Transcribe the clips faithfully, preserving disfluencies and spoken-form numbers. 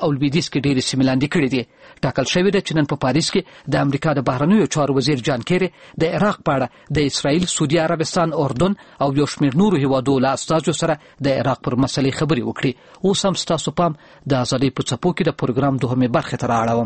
او لویدیځ کې ډېرې سیمې لاندې کړې دي. ټاکل شوې ده چې نن په پاریس کې د امریکا د بهرنیو چارو وزیر جان کیری د عراق په اړه د اسرائیل، سعودي عربستان، اردن او یو شمېر نورو هیوادو له استازو سره د عراق پر مسلې خبرې وکړي. اوس هم ستاسو پام د ازادۍ په څپو کې د پروګرام دوهمې برخې ته رااړوم.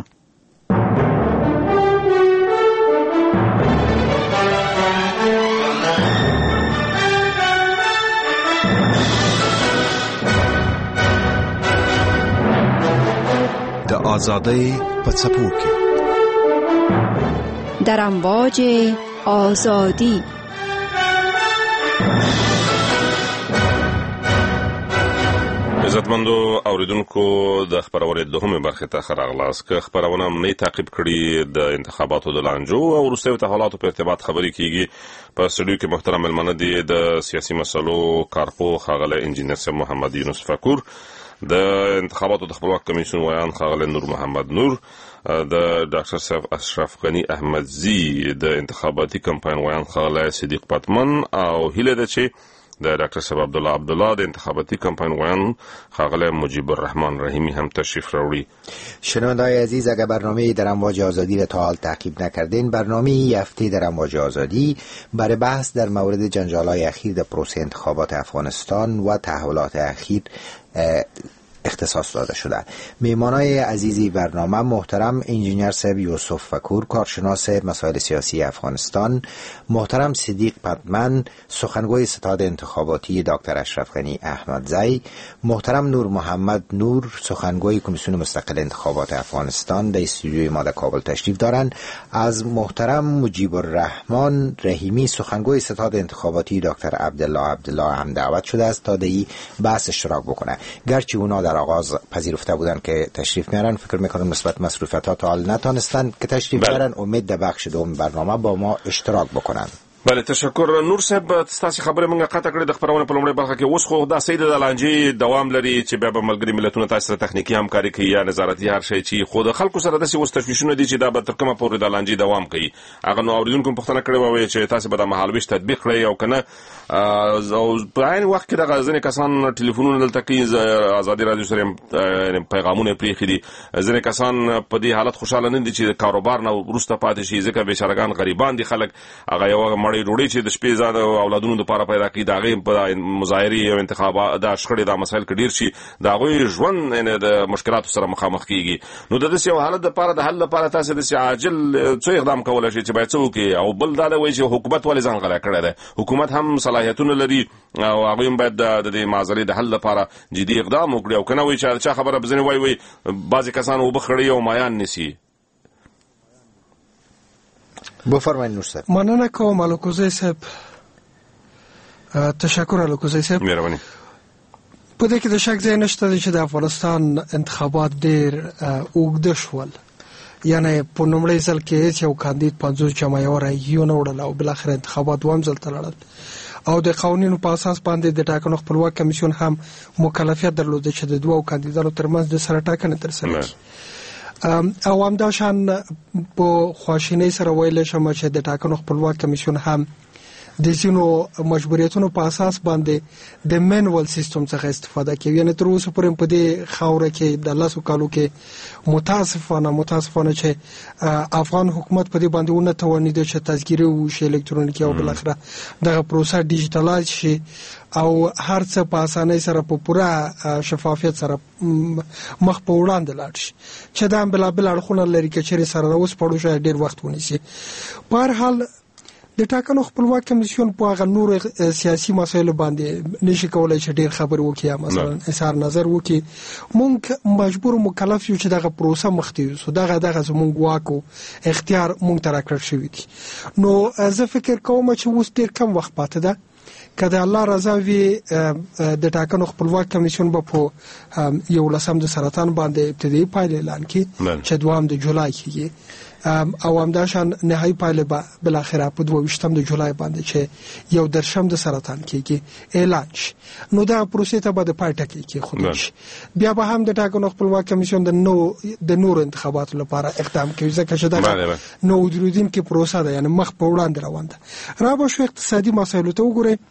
د آزادۍ په څپو کې در امواج آزادی. عزتمندو اوریدونکو، د خبرونې دوهمې برخې ته ښه راغلاست. که خبرونه مو نه تعقیب کړي د انتخاباتو د لانجو او وروستیو تحولاتو په ارتباط خبرې کیږي. په سټوډیو کې محترم مېلمانه دي د سیاسي مسلو کارپوه ښاغلی انجینر صاحب محمد یونس فقور، د انتخاباتو د خپلواک کمیسیون ویان ښاغلی نور محمد نور، د ډاکټر صاحب اشرف غنی احمدزی، د انتخاباتي کمپاین ویان ښاغلی صدیق پتمن، او هیله ده چې د ډاکټر صاحب عبدالله عبدالله د انتخاباتی کمپاین ویان ښاغلی مجیب الرحمن رحیمی هم تشریف راوړي. شنونده‌های عزیز، اگر برنامه در امواج آزادی را تا حال تعقیب نکردین، برنامه این هفته در امواج آزادی برای بحث در مورد جنجال‌های اخیر در پروسه انتخابات افغانستان و تحولات اخیر اختصاص داده شده. میهمانای عزیزی برنامه محترم انجینر صاحب یوسف فقور، کارشناس مسائل سیاسی افغانستان، محترم صدیق پتمن، سخنگوی ستاد انتخاباتی دکتر اشرف غنی احمدزی، محترم نور محمد نور، سخنگوی کمیسیون مستقل انتخابات افغانستان در استودیوی ما در کابل تشریف دارند. از محترم مجیب الرحمن رحیمی، سخنگوی ستاد انتخاباتی دکتر عبدالله عبدالله هم دعوت شده است تا در این بحث اشتراک بکنه. گرچه اونا در آغاز پذیرفته بودن که تشریف میارن، فکر میکنم نسبت مسئولیت‌ها تا حال نتونستن که تشریف بیارن. امید در بخش دوم برنامه با ما اشتراک بکنن. بله، تشکر. نور صاحب، تاسو خبره مونږه قطع کړې د خبرونه په لومړۍ برخه کې. اوس خو دا سید د لانجې دوام لري چې بیا به ملګري ملتونه تاسو سره تخنیکی همکاري کوي یا نظارتي هر شی چې خو د خلکو سره داسې اوس تشویشونه دي چې دا به تر کومه پورې د لانجې دوام کوي. هغه نو اوریدونکو پوښتنه کړې وه چې تاسو به د مهالویش تطبیق کړئ او کنه. او په عین وخت کې دغه ځینې کسان ټلیفونونه دلته کوي، ازادي رادیو سره پیغامونه پرېښي دي. ځینې کسان په دې حالت خوشاله نه دي چې کاروبار نه وروسته پاتې شي، ځکه بېچارهګان غریبان دي خلک. هغه یوه مړۍ ډوډۍ چې د شپې زاده اولادونو لپاره پیدا کړي، د هغې په مظاهرې او انتخابات دا شخړې دا مسایل که ډېر شي، د هغوی ژوند د مشکلاتو سره مخامخ کیږي. نو د داسې یو حالت دپاره د حل لپاره تاسې داسې عاجل څه اقدام کولی شئ چې باید څه وکړي؟ او بل دا دی وایي چې حکومت ولې ځان غلی کړی دی؟ حکومت هم صلاحیتونه لري او هغوی هم باید د دې معضلې د حل لپاره جدي اقدام وکړي. او که نه وایي چې چا خبره به ځینې وایي وایي بعضې کسان اوبه خړوي او مایان نیسي. بفرمایید نور صاحب. مننه کوم الوکوزی صاحب. تشکر الوکوزی صاحب. مهرباني. په دې کې د شک ځای نشته چې د افغانستان انتخابات ډېر اوږده شول. یعنی په لومړي ځل کې هیڅ یو کاندید پنځوس جمعه رایې ونه وړل او بالاخره انتخابات دویم ځل ته لاړل. او د قوانینو په اساس باندې د ټاکنو خپلواک کمیسیون هم مکلفیت درلوده چې د دوو کاندیدانو ترمنځ د سره ټاکنه ترسره کړي. او همدا شان په خواشینۍ سره ویلی شم چې د ټاکنو خپلواک کمیسیون هم د ځینو مجبوریتونو په اساس باندې د مینوال سیستم څخه استفاده کوي. یعنې تر اوسه پورې په دې خاوره کې د لسو کالو کې متاسفانه متاسفانه چې افغان حکومت په دې باندې ونه توانیده چې تذکیره وشي الکترونیکي او بالاخره دغه پروسه ډیجیټلایز شي او هر څه په اسانۍ سره په پوره شفافیت سره مخ په وړاندې لاړ شي، چې دا هم بېلابېل اړخونه لري که چېرې سره راوسپړو شاید ډېر وخت ونیسي. په هر حال د ټاکنو خپلواک کمیسیون په هغه نورو سیاسي مسایلو باندې نشي کولی چې ډېر خبرې وکړي، مثلا اظهار نظر وکړي. موږ مجبور و مکلف یو چې دغه پروسه مخ ته یوسو، دغه دغه زموږ واک او اختیار موږ ته راکړل شوي دي. نو زه فکر کوم چې اوس ډېر کم وخت پاتې ده. که د الله رضا وي د ټاکنو خپلواک کمیسیون به په یولسم د سرطان باندې ابتدایي پایلې اعلان کړي چې دوهم د جولای کېږي، او همداشان نهایي پایلې به بالاخره په دوه ویشتم د جولای باندې چې یو درشم د سرطان کېږي اعلان شي. نو دا پروسې ته به د پای ټکی کېښودل شي. بیا به هم د ټاکنو خپلواک کمیسیون د نو د نورو انتخاباتو لپاره اقدام کوي، ځکه چې دغه نو درودونکې پروسه ده، یعنې مخ په وړاندې روان ده. را به شو اقتصادي مسایلو ته وګورئ.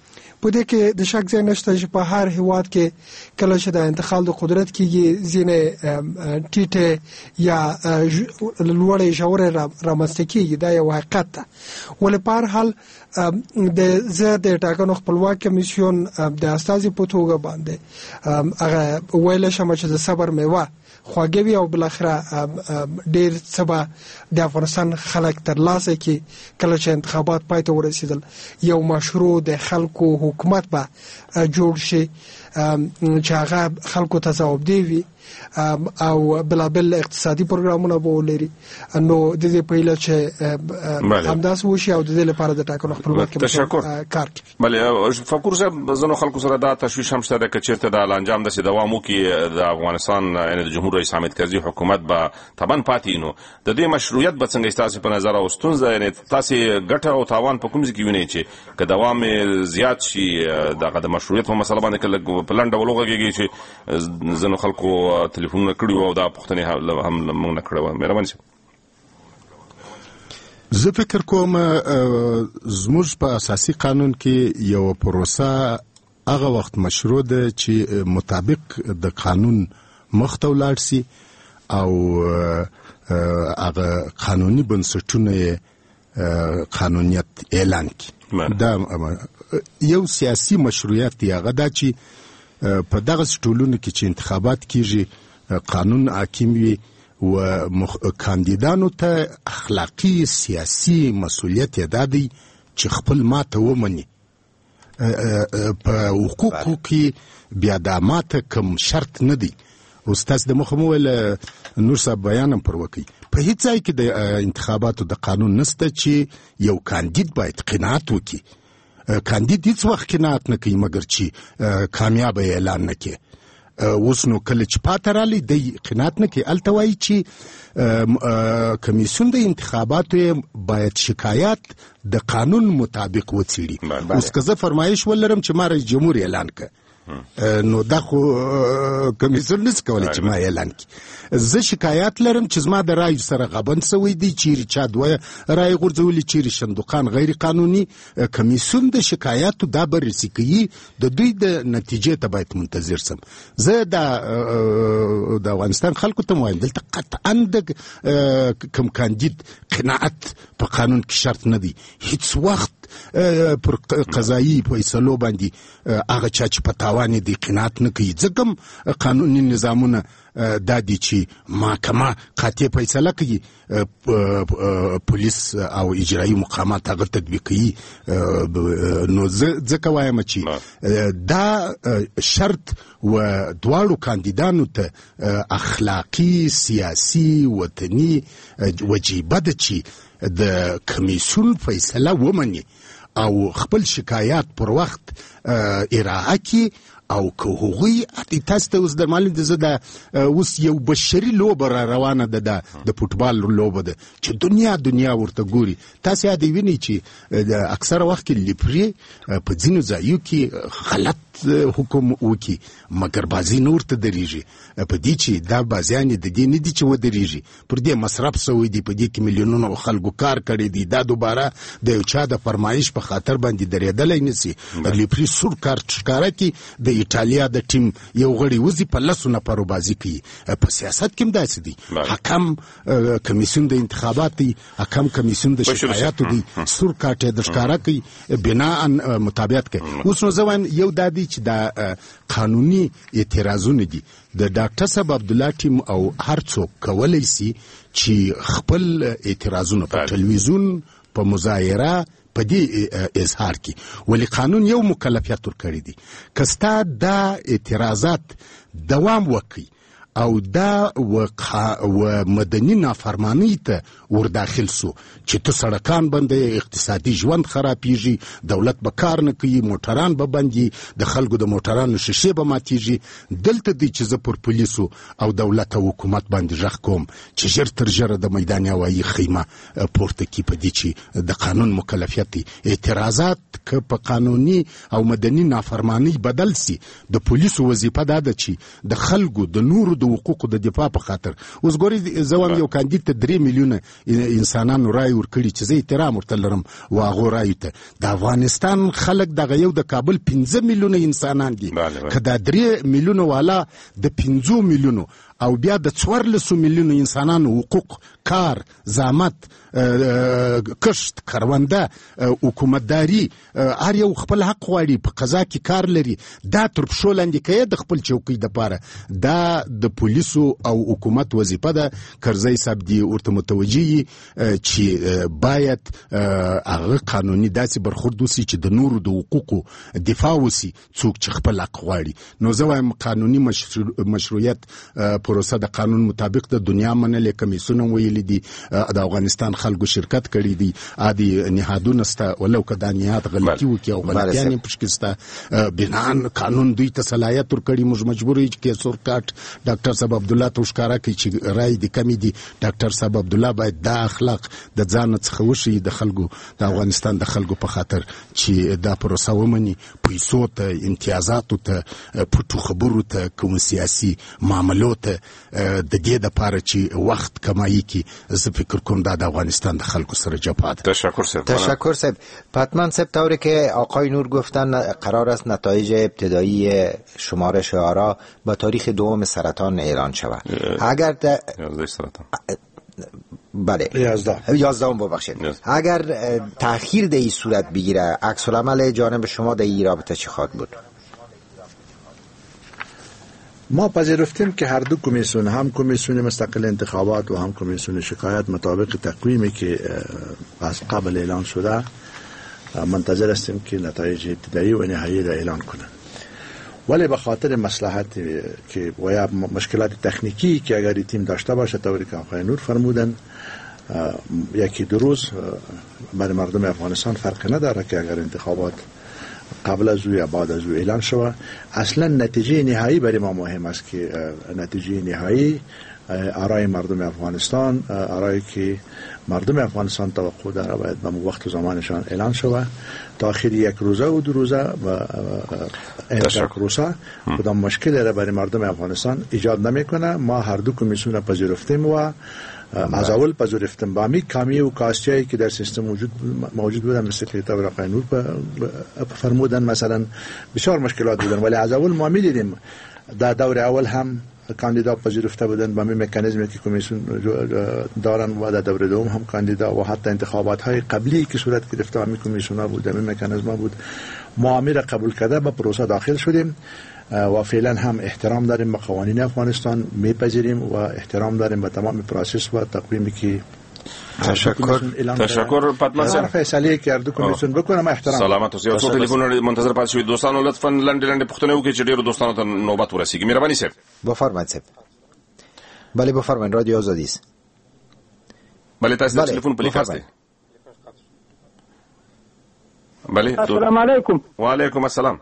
په دې کې د شک ځای نشته چې په هر هیواد کې کله چې د انتقال د قدرت کېږي ځینې ټیټې یا لوړې ژورې رامنځته کېږي، دا یو حقیقت ده. ولې په هر حال د زه د ټاکنو خپلواک کمیسیون د استازي په توګه باندې هغه ویلی شم چې د صبر میوه خواږه وي او بالاخره ډېر څه به د افغانستان خلک ترلاسه کړي کله چې انتخابات پای ته ورسېدل. یو مشروع د خلکو حکومت به جوړ شي چې هغه خلکو ته ځوابدeh وي او بلابل اقتصادي پروګرامونه به ولري. نو د دې په هیله چې همداسې وشي او د دې لپاره د ټاکنو خپلواک کمیسیون کار کوي. بله فکر صاحب، ځینو خلکو سره دا تشویش هم شته که چېرته د انجام داسې دوام وکړي د افغانستان یعنې د جمهور رئیس حامد کرزي حکومت به طبعا پاتې نو د دې مشروعیت به څنګه ستاسې په نظر او ستونزه یعنې تاسې ګټه او تاوان په کوم ځای کې وینئ چې که دوام زیات شي دغه د مشروعیت په مسله باندې که لږ په لنډه ډول وغږېږي چې ځینو خلکو تلیفونونه کړي وو او دا پوښتنې هم موږ نه کړې وه. مهرباني صاحب. زه فکر کوم زموږ په اساسي قانون کې یو پروسه هغه وخت مشروع ده چې مطابق د قانون مخ ته ولاړ سي او هغه قانوني بنسټونه قانونیت اعلان کړي. دا یو سیاسي مشروعیت دی، هغه دا چې په دغه ټولنو کې چې انتخابات کیږي قانون حاکم وي و کاندیدانو ته اخلاقی سیاسي مسؤلیت یې دا دی چې خپل ماته ومني. په حقوقو کې بیا دا ماته کوم شرط نه دی. استاد د مخه مو ویل نور صاحب بیان هم پر وکړي، په هیڅ ځای کې د انتخاباتو د قانون نشته چې یو کاندید باید قناعت وکړي. کاندید هیڅ وخت قناعت نه کوي مګر چې کامیاب اعلان نه کوي. اوس نو کله چې پاته رالی دی قناعت نه کوي، هلته وایي چې کمیسیون د انتخاباتو باید شکایات د قانون مطابق وڅېړي. اوس که زه فرمایش ولرم چې ما رئیس جمهور اعلان کړه نو دا خو کمیسیون نشي کولی چې ما اعلان کړي. زه شکایات لرم چې زما د رایو سره غبن سوی دی، چیرې چا دوه رای غورځولي، چیرې صندوقان غیر قانوني. کمیسیون د شکایاتو دا بررسي کوي، د دوی د نتیجې ته باید منتظر سم. زه د د افغانستان خلکو ته وایم دلته قطعا د کوم کاندید قناعت په قانون کې شرط نه دی. هیڅ وخت پر قضایي فیصلو باندې هغه چا چې په تاوان دی قناعت نه کوي. ځکه قانوني نظامونه دا دی چې محکمه قاطع فیصله کوي، پولیس او اجرایي مقامات هغه تطبیق کوي. نو ځکه وایم چې دا شرط و دواړو کاندیدانو ته اخلاقی سیاسي وطني وجیبه ده چې د کمیسیون فیصله ومني او خپل شکایات پر وخت ارائه کړي. او که هغوی تاسو ته اوس د معلوم دي زه د اوس یو بشري لوبه را روانه ده د فوټبال لوبه ده چې دنیا دنیا ورته ګوري. تاسو یاد وینئ چې اکثره وخت کې لیپري په ځینو ځایو کې غلط حکم وکي مګر بازي نور ته درېږي. په دې چې دا بازیانې د دې نه دي چې ودرېږي، پر دې مصرف سوی دی، په دې کې میلیونونه خلکو کار کړی دی. دا دوباره د یو چا د فرمایش په خاطر باندې درېدلی نسي. لیپري سور کارت ښکاره کړي، د ایټالیا د ټیم یو غړي وځي په لسو نفرو بازي کوي. په سیاست کې هم داسې دی. حکم کمیسیون د انتخابات دی، حکم کمیسیون د شکایاتو دی، سور کارت یې د ښکاره کوي، بناء مطابقت کوي. اوس نو زه وایم یو دا دی چې دا قانوني اعتراضونه دي. د ډاکټر صاحب عبدالله ټیم او هر څوک کولی سي چې خپل اعتراضونه په تلویزیون په مظاهره په دې اظهار کی، ولی قانون یو مکلفیت ورکړی دی. که ستا دا اعتراضات دوام وکړي او دا و مدني نافرمانی ته ورداخل سو چې ته سړکان باندې اقتصادي ژوند خرابېږي، دولت به کار نه کوي، موټران به بندي، د خلکو د موټرانو شیشې به ماتېږي. دلته دی چې زه پر پولیسو او دولت او حکومت باندې غږ کوم چې ژر تر ژره د میدان هوایي خیمه پورته کړي په دې چې د قانون مکلفیت دی. اعتراضات که په قانوني او مدني نافرمانی بدل سي، د پولیسو وظیفه دا ده چې د خلکو د نورو د د حقوقو د دفاع په خاطر. اوس ګوري زوام یو کاندید ته درې میلیونه انسانانو رای ورکړي چې زه احترام ورته لرم و هغو رایو ته. د افغانستان خلک دغه یو د کابل پنځه میلیونه انسانان دي، که دا درې میلیونه والا د پنځو میلیونو او بیا د څوارلسو میلیونو انسانانو حقوق، کار، زحمت، کشت، کرونده، حکومتداري، هر یو خپل حق غواړي، په قضا کې کار لري، دا تر پښو لاندې کوي د خپل چوکۍ دپاره. دا د پولیسو او حکومت وظیفه ده. کرزی صاحب دې ورته متوجه وي چې باید هغه قانوني داسې برخورد وسي چې د نورو د حقوقو دفاع وسي څوک چې خپل حق غواړي. نو زه وایم قانوني مشروعیت پروسه د قانون مطابق د دنیا منلې، کمیسیون ویلي دي، د افغانستان خلکو شرکت کړي دي، عادي نهادونه سته، ولو که دا نهاد غلطي وکړي او غلطیان یې پشکې سته، بنان قانون دوی ته صلاحیت ورکړي. موږ مجبور یو چې کیسور کاټ ډاکټر صاحب عبدالله ته وښکاره کړي چې رای دې کمې دي. ډاکټر صاحب عبدالله باید دا اخلاق د ځان څخه وښیي د خلکو، د افغانستان د خلکو په خاطر چې دا پروسه ومني، پیسو ته، امتیازاتو ته، پټو خبرو ته، کوم سیاسي معاملو ته، د دې دپاره چې وخت کمایي کی. زه فکر کوم دا د افغانستان د خلکو سره جفا ده. تشکر صاحب. تشکر صاحب. پتمن صاحب، طوری که آقای نور گفتن قرار است نتایج ابتدایی شمارش آرا با تاریخ دوم سرطان اعلان شود. اگر در سرطان بله یازده یازدهم ببخشید اگر تأخیر در این صورت بگیره، عکس العمل جانب شما در این رابطه چی خواهد بود؟ ما پذیرفتیم که هر دو کمیسیون، هم کمیسیون مستقل انتخابات و هم کمیسیون شکایت، مطابق تقویمی که از قبل اعلان شده منتظر هستیم که نتایج ابتدایی و نهایی را اعلان کنند. ولی به خاطر مصلحت که و یا مشکلات تکنیکی که اگر تیم داشته باشه، طوری که آقای نور فرمودن، یکی دو روز برای مردم افغانستان فرق نداره که اگر انتخابات قبل از او یا بعد از او اعلان شود. اصلا نتیجه نهایی برای ما مهم است که نتیجه نهایی آرای مردم افغانستان، آرایی که مردم افغانستان توقع داره باید به وقت و زمانشان اعلان شود. تا آخر یک روزه و دو روزه و یک روزه کدام مشکلی را برای مردم افغانستان ایجاد نمیکنه. ما هر دو کمیسیون را پذیرفتیم و از اول پذیرفتیم. با می کامی و کاستیایی که در سیستم موجود موجود بودن، مثل که تا آقای نور فرمودن مثلا بسیار مشکلات بودن، ولی از اول ما می‌دیدیم در دور اول هم کاندیدا پذیرفته بودن با می مکانیزمی که کمیسیون دارن و در دور دوم هم کاندیدا و حتی انتخابات های قبلی که صورت گرفته همین کمیسیون ها بود، همین مکانیزم بود. ما امیر قبول کرده به پروسه داخل شدیم و فعلا هم احترام داریم به قوانین افغانستان، میپذیریم و احترام داریم به تمام پروسس و تقویمی که تشکر. تشکر پتمن صاحب. فیصله که اردو کمیسیون بکنه ما احترام. سلامت اوسئ. اوس ټلیفون منتظر پاتې شئ دوستانو، لطفا لاندې لاندې پوښتنه وکړئ چې ډیرو دوستانو ته نوبت ورسیږي. مهرباني صاحب. بفرمایید صاحب. بله بفرمایید، رادیو آزادی است. بله تاسو د ټلیفون په لیک هستئ. بله. السلام علیکم. وعلیکم السلام.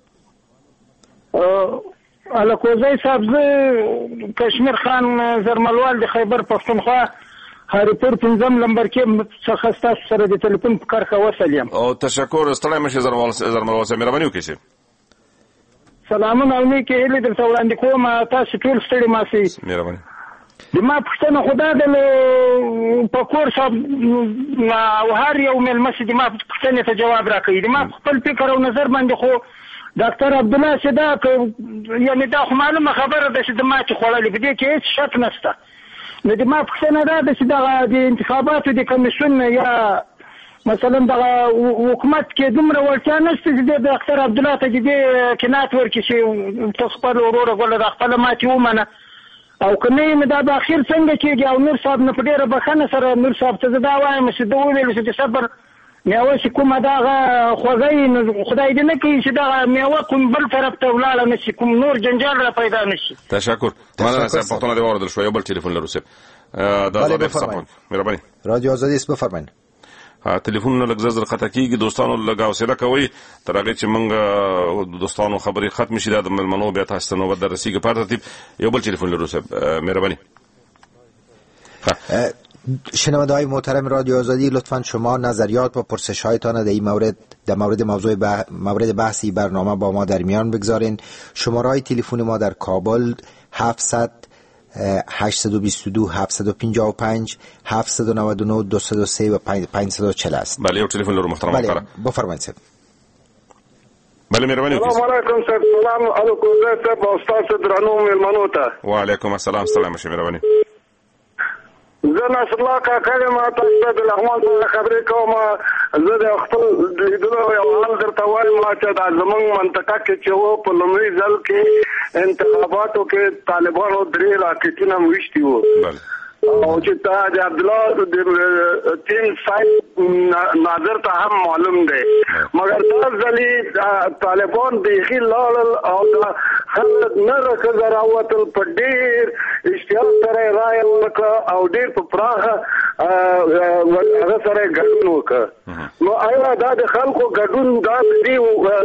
الکوزی صاحب، زه کشمیر خان زرملوال د خیبر پښتونخوا هریپور پنځم لمبر کې څخه ستاسو سره د ټلیفون په کار وصل یم. او تشکر. ستړی مشه زرملوال زرملوال صاحب، مهرباني وکړئ. سلامونه او نیکې هیلې درته وړاندې کوم. تاسو ټول ستړي ماسئ. مهرباني. د ما پوښتنه خدا د پکور صاحب او هر یو مېلمه چې د ما پوښتنې ته جواب راکوي، د ما خپل فکر او نظر باندې خو ډاکټر عبدالله صدا یعنی دا خو معلومه خبره ده چې د ما چې خوړلې په دې کې هېڅ شک نشته. نو د ما پوښتنه دا ده چې دغه د انتخاباتو د کمیسیون یا مثلا دغه حکومت کې دومره وړتیا نشته چې د ډاکټر عبدالله ته د دې قناعت ورکړي چې ته خپل وروره ګله د خپله ماتې ومنه، او که نه یې دا به اخر څنګه کېږي. او نور صاحب نه په ډېره بښنه سره نور صاحب ته زه دا وایم چې ده وویل چې د صبر میوه چې کومه دغه خوږی، نو خدای دې نه کوي چې دغه میوه کوم بل طرف ته ولاړه نه شي، کوم نور جنجال را پیدا نه شي. تشکر. مننه صاحب. پښتنه دې واورېدل شوه. یو بل ټلیفون لرو صاحب. دا آزادۍ صاحب، مهرباني. رادیو آزادي است، بفرمایئ. ټلیفونونه لږ زر خطا کېږي. دوستانو لږ حوصله کوئ تر هغې چې موږ دوستانو خبرې ختمې شي. دا د مېلمنو بیا تاسو ته نوبت در رسېږي. په هر ترتیب یو بل ټلیفون لرو صاحب، مهرباني. شنونده های محترم رادیو آزادی، لطفا شما نظریات و پرسش هایتان در این مورد در مورد موضوع بح... مورد بحثی برنامه با ما در میان بگذارین. شماره های تلفن ما در کابل هفتصد هشت دو دو هفت پنج پنج هفت نه نه دو صفر سه و پنج صفر چهل است. بله یو تلفن لرو محترم بله کارا بفرمایید صاحب. بله مهرباني وکړئ. السلام علیکم صاحب. سلام علیکم صاحب او استاد درنو مېلمنو ته. وعلیکم السلام. سلام شه مهرباني. زه نصر الله کاکا ما تاسو د لغمان څخه خبرې کوم. زه د خپل لیدلو یو حال درته وایم چې د زمونږ منطقه کې چې و په لومړي ځل کې انتخاباتو کې طالبانو درې راکټونه ویشتي وو او چې تاج عبد الله د تین صاحب ناظر ته هم معلوم دی، مګر دا ځلې طالبان بیخي لاړل او دا خلک نه راووتل، په ډېر اشتیاق سره یې رایه ورکړه او ډېر په پراخه هغه سره یې ګډون وکړه. نو آیا دا د خلکو ګډون دا د دې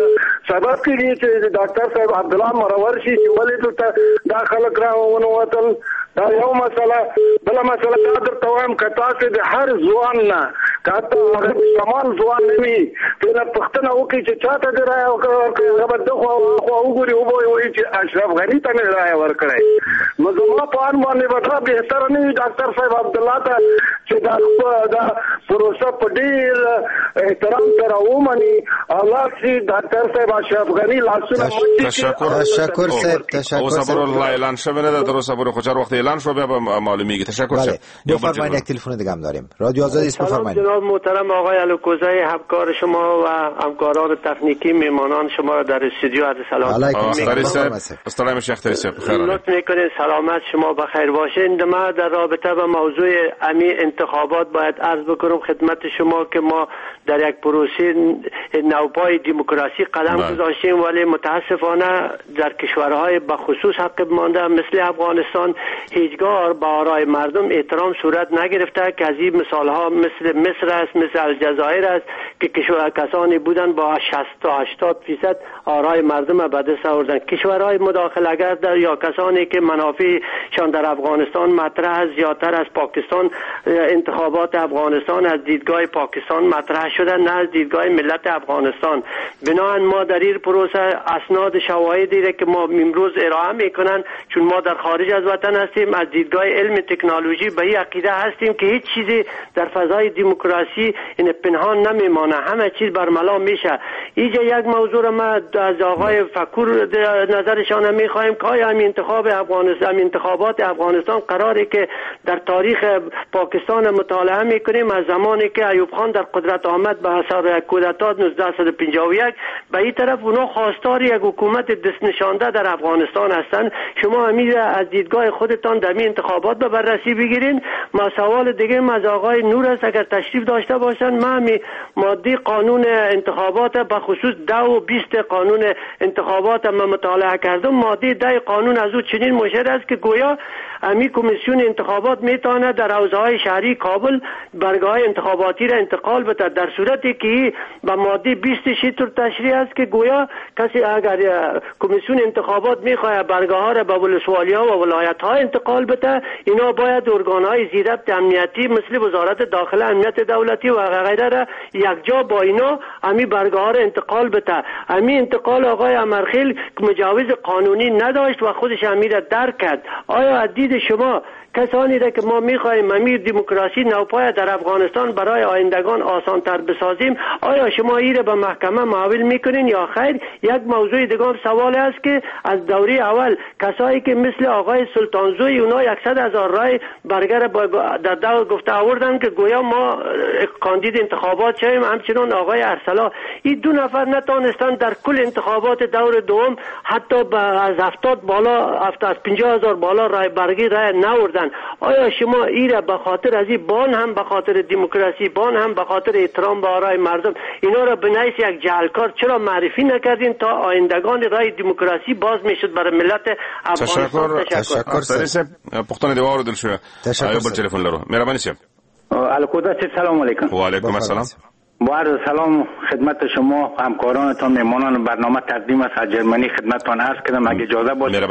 سبب کېږي چې ډاکټر صاحب عبدالله مرور شي چې ولې دلته دا خلک راونوتل؟ دا یو مسله. بله مسله دا درته وایم که تاسې د هر ځوان نه که حتی هغه شمال ځوان نه وي ترې پوښتنه وکړي چې چا ته دې رایه ورکړې، هغه به دخوا خوا وګوري او به وایي چې اشرف غني ته مې رایه ورکړی. نو زما په اند باندې به دا بهتره نه وي ډاکټر صاحب عبدالله ته چې دا دا پروسه په ډېر احترام سره ومني او لاس شي ډاکټر صاحب اشرف غني لاسونه تشکر تشکر صاحب تشکر او صبر الله اعلان شوه نه در صبر خو چر وخت اعلان شو بیا معلومیږي. تشکر صاحب. بفرمایید یک تلفن دیگه هم داریم. رادیو آزادی است، بفرمایید. جناب محترم آقای الوکوزی، همکار شما و همکاران تکنیکی میمانان شما را در استودیو عرض سلام می‌کنم. استاد شیخ تریسه بخیر. لطف می‌کنید سلامت شما بخیر باشین. ما در رابطه با موضوع امی انتخابات باید عرض بکنم خدمت شما که ما در یک پروسه نوپای دموکراسی قدم گذاشتیم، ولی متاسفانه در کشورهای بخصوص حق مانده مثل افغانستان هیچگاه به آرای مردم احترام صورت نگرفته که از این مثال ها مثل مصر است، مثل الجزایر است که کشور کسانی بودن با شصت تا هشتاد فیصد آرای مردم به دست آوردن. کشورهای مداخله گر یا کسانی که منافعشان در افغانستان مطرح است زیادتر از پاکستان، انتخابات افغانستان از دیدگاه پاکستان مطرح شده نه از دیدگاه ملت افغانستان. بنابراین ما در این پروسه اسناد شواهدی که ما امروز ارائه میکنن، چون ما در خارج از وطن هستیم، از دیدگاه علم تکنولوژی به این عقیده هستیم که هیچ چیزی در فضای دموکراسی این پنهان نمیمانه، همه چیز برملا میشه. اینجا یک موضوع ما از آقای فکور نظرشان میخوایم که آیا همین انتخاب افغانستان انتخابات افغانستان قراره که در تاریخ پاکستان مطالعه میکنیم از زمانی که ایوب خان در قدرت آمد به اثر کودتا نوزده پنجاه و یک به این طرف اونا خواستار یک حکومت دست نشانده در افغانستان هستند. شما همین از دیدگاه خودتان در این انتخابات به بررسی بگیرین. ما سوال دیگه از آقای نور است اگر تشریف داشته باشن. من ماده قانون انتخابات به خصوص ده و بیست قانون انتخابات ما مطالعه کردم. ماده ده قانون از او چنین مشهد است که گویا امی کمیسیون انتخابات میتونه در حوزه‌های شهری کابل برگاه انتخاباتی را انتقال بده، در صورتی که به ماده بیست شیطور تشریح است که گویا کسی اگر کمیسیون انتخابات میخواد برگاه ها را به ولسوالی‌ها و ولایت‌ها انتقال بده، اینا باید ارگان‌های زیربط امنیتی مثل وزارت داخله، امنیت دولتی و غیره را یکجا با اینا امی برگاه ها را انتقال بده. امی انتقال آقای امرخیل مجوز قانونی نداشت و خودش امی را درک کرد. آیا از دید شما کسانی را که ما میخواهیم امیر دموکراسی نوپای در افغانستان برای آیندگان آسانتر بسازیم، آیا شما این را به محکمه محول میکنین یا خیر؟ یک موضوع دیگه سوال است که از دوره اول کسایی که مثل آقای سلطانزوی اونا صد هزار رای برگر در دو گفته آوردن که گویا ما کاندید انتخابات شویم، همچنان آقای ارسلا. این دو نفر نتونستن در کل انتخابات دور دوم حتی از هفتاد بالا از پنجاه هزار بالا رای برگی رای نوردن. آیا شما این را به خاطر از این بان هم به خاطر دموکراسی، بان هم به خاطر احترام به آرای مردم اینا را به نحیث یک جعلکار چرا معرفی نکردین تا آیندگان رای دموکراسی باز میشد برای ملت افغانستان؟ تشکر. تشکر. پختن دیوار دل شو. آیا بر تلفن لرو. مهربانی شه. الکودا سلام علیکم. و علیکم السلام. با عرض سلام خدمت شما همکارانتان میمانان برنامه تقدیم است از جرمنی خدمتتان عرض کردم اگه اجازه باشه.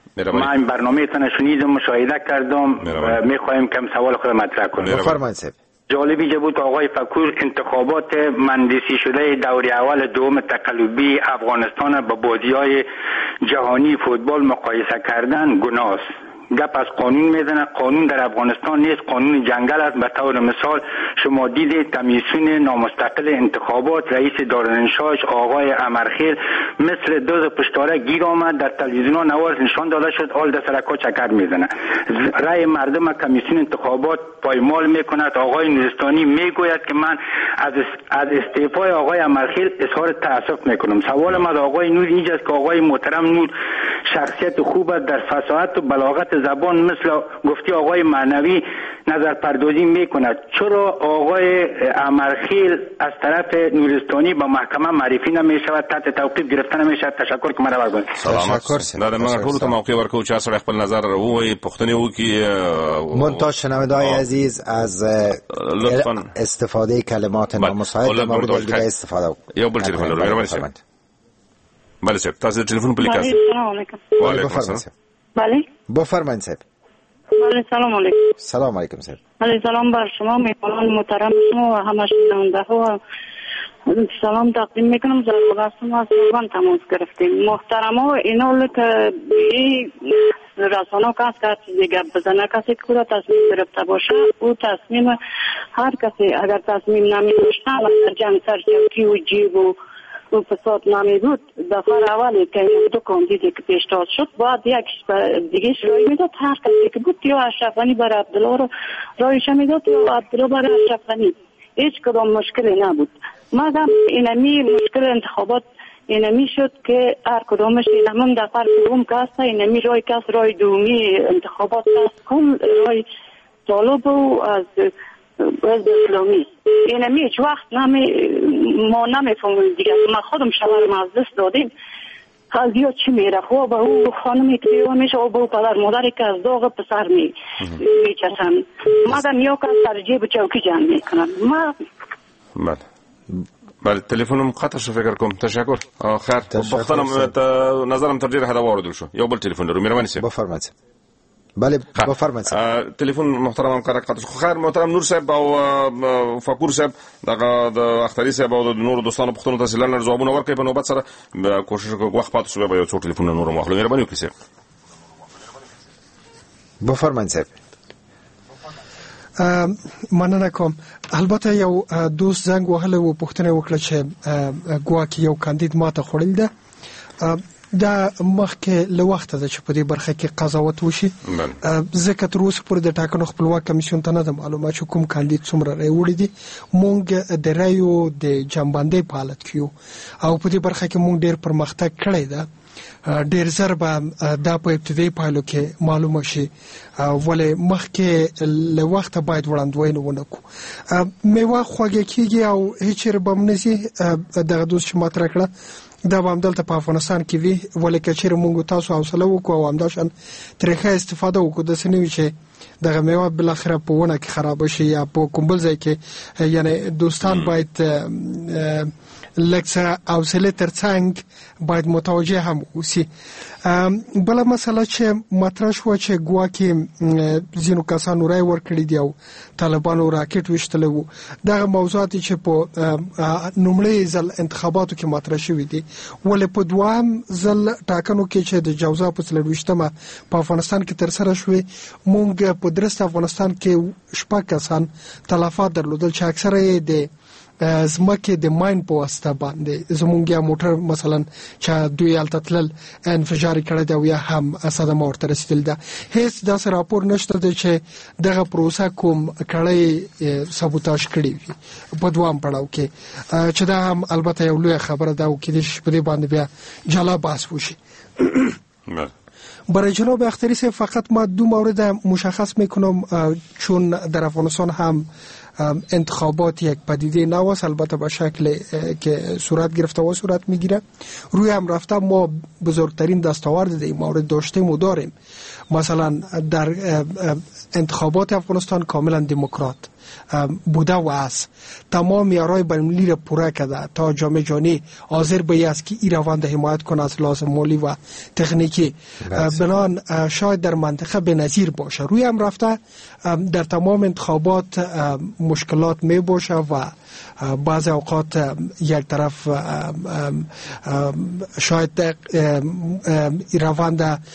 ما این برنامه تان شنیدم مشاهده کردم، میخوایم کم سوال خود مطرح کنم. بفرمایید. جالبی بود که آقای فکور انتخابات مهندسی شده دوره اول دوم تقلبی افغانستان با بازی‌های جهانی فوتبال مقایسه کردن گناه است. گپ از قانون میزنه. قانون در افغانستان نیست، قانون جنگل است. به طور مثال شما دیدید کمیسیون نامستقل انتخابات رئیس دارالانشاش آقای امرخیل مثل دوز پشتاره گیر آمد، در تلویزیون نوار نشان داده شد آل دست رکا چکر میزنه. رأی مردم کمیسیون انتخابات پایمال میکند. آقای نورستانی میگوید که من از از استعفای آقای امرخیل اظهار تأسف میکنم. سوال من آقای نور اینجاست که آقای محترم نور شخصیت خوب است، در فصاحت و بلاغت زبان مثل گفتی آقای معنوی نظر پردازی میکند. چرا آقای امرخیل از طرف نورستانی با محکمه معرفی نمیشود، تحت توقیف گرفتن نمیشود؟ تشکر که مرا بگوید. سلامت. نه من ټول ته موقع ورکو چې سره خپل نظر وایي پښتني وو کی منتها شنونده‌های عزیز از استفاده کلمات نامساعد در مورد دیگه استفاده یو بل تلفن لرو مهرباني بله صاحب تاسو تلیفون په لیکاس. السلام علیکم. وعلیکم السلام. بله بفرمایید صاحب. بله سلام علیکم. سلام علیکم صاحب. بله سلام بر شما میهمانان محترم شما و همه شنونده ها سلام تقدیم میکنم. زربان هستم از زربان تماس گرفتیم. محترم ها اینا که این رسانه کس که چیزی گپ بزنه کسی که خود تصمیم گرفته باشه او تصمیم هر کسی اگر تصمیم نمی داشتن و جنگ سرچوکی و جیب و و فساد نمی بود دفعه اولی که این دو کاندیدی که پیشتاز شد باید یک دیگه رای میداد. هر کسی که بود یا اشرف غنی برای عبدالله رو رایش میداد یا عبدالله برای اشرف غنی. هیچ کدام مشکلی نبود مگر اینمی مشکل انتخابات اینمی شد که هر کدامش اینمون دفعه دوم که هست اینمی رای کس رای دومی انتخابات هست کل رای طالب و از حزب اسلامی اینمی هیچ وقت نمی ما نمیفهمیم دیگه. ما خودم شوهرم از دست دادیم از یا چی میره خواه به او خانمی که بیوه میشه و به او پدر مادری که از داغ پسر می میچسن مگر یا که سر جیب چوکی جمع میکنن. ما بله بله تلفنم قطع شو فکر کوم. تشکر. خیر پختنم نظرم تر ډیره هدا واردل شو. یو بل تلفن لرو مهرباني سي. بفرمایئ. بله بفرمایئ. تلفن محترم هم کار قطع شو. خیر محترم نور صاحب او فقور صاحب دغه د اختری صاحب او د نور دوستانو پختنو تاسو لنډ ځوابونه ورکړئ په نوبت سره کوشش کوم وخت پاتې شو به یو څو تلفن نور مخلو مهرباني وکړئ. بفرمایئ صاحب. مننه کوم. البته یو دوست زنګ وهله و پوښتنه وکړه چې ګواکې یو کاندید ماته خوړل ده دا مخکې له وخته ده چې په دې برخه کې قضاوت وشي. ځکه تر اوسه پورې د ټاکنو خپلواک کمیسیون ته نه ده معلومه چې کوم کاندید څومره رای وړي دي. مونږ د رایو د جمعبندۍ په حالت کې یو او په دې برخه کې مونږ ډېر پرمختګ کړی ده. ډېر زر به دا په ابتدایي پایلو کې معلومه شي ولې مخکې له وخته باید وړاندوینه ونه کړو. میوه خوږه کېږي او هیڅ چېرې به هم نه ځي. دغه دوست چې مطرح کړه دا به همدلته په افغانستان کې وي ولې که چېرې مونږ تاسو حوصله وکړو او همداشان ترې ښه استفاده وکړو داسې نه وي چې دغه میوه بالاخره په ونه کې خرابه شي یا په کوم بل ځای کې. یعنی دوستان باید لږ څه حوصلې تر څنګ باید متوجه هم اوسي. بله مسله چې مطرح شوه چې ګواکې ځینو کسانو رای ورکړي دي او طالبانو راکټ ویشتلی و دغه موضوعات چې په لومړي ځل انتخاباتو کې مطرح شوي دي ولې په دوهم ځل ټاکنو کې چې د جوزا په څلرویشتمه په افغانستان کې ترسره شوې مونږ په درست افغانستان کې شپږ کسان تلفات درلودل چې اکثره یې د زمکه د ماین په واسطه باندې زمونږ یا موټر مثلا چې دوی هلته تلل انفجار کړی دی او یا هم صدمه ورته رسېدلې ده. هیڅ داسې راپور نشته دی چې دغه پروسه کوم کړی سابوتاژ کړی وي په دوام پړاو کې چې دا هم البته یو لویه خبره ده او کېدای شي په دې باندې بیا جلا بحث وشي. برای جناب اختری صاحب فقط ما دو مورد مشخص میکنم چون در افغانستان هم انتخابات یک پدیده نو است البته به شکل که صورت گرفته و صورت میگیره روی هم رفته ما بزرگترین دستاورد در این مورد داشتیم و داریم. مثلا در انتخابات افغانستان کاملا دموکرات بوده و است. تمام یارای بین‌المللی را پوره کرده تا جامعه جهانی حاضر به است که این روند حمایت کنه از لحاظ مالی و تکنیکی. بنان شاید در منطقه بنظیر باشه. روی هم رفته در تمام انتخابات مشکلات می باشه و بعض اوقات یک طرف شاید روند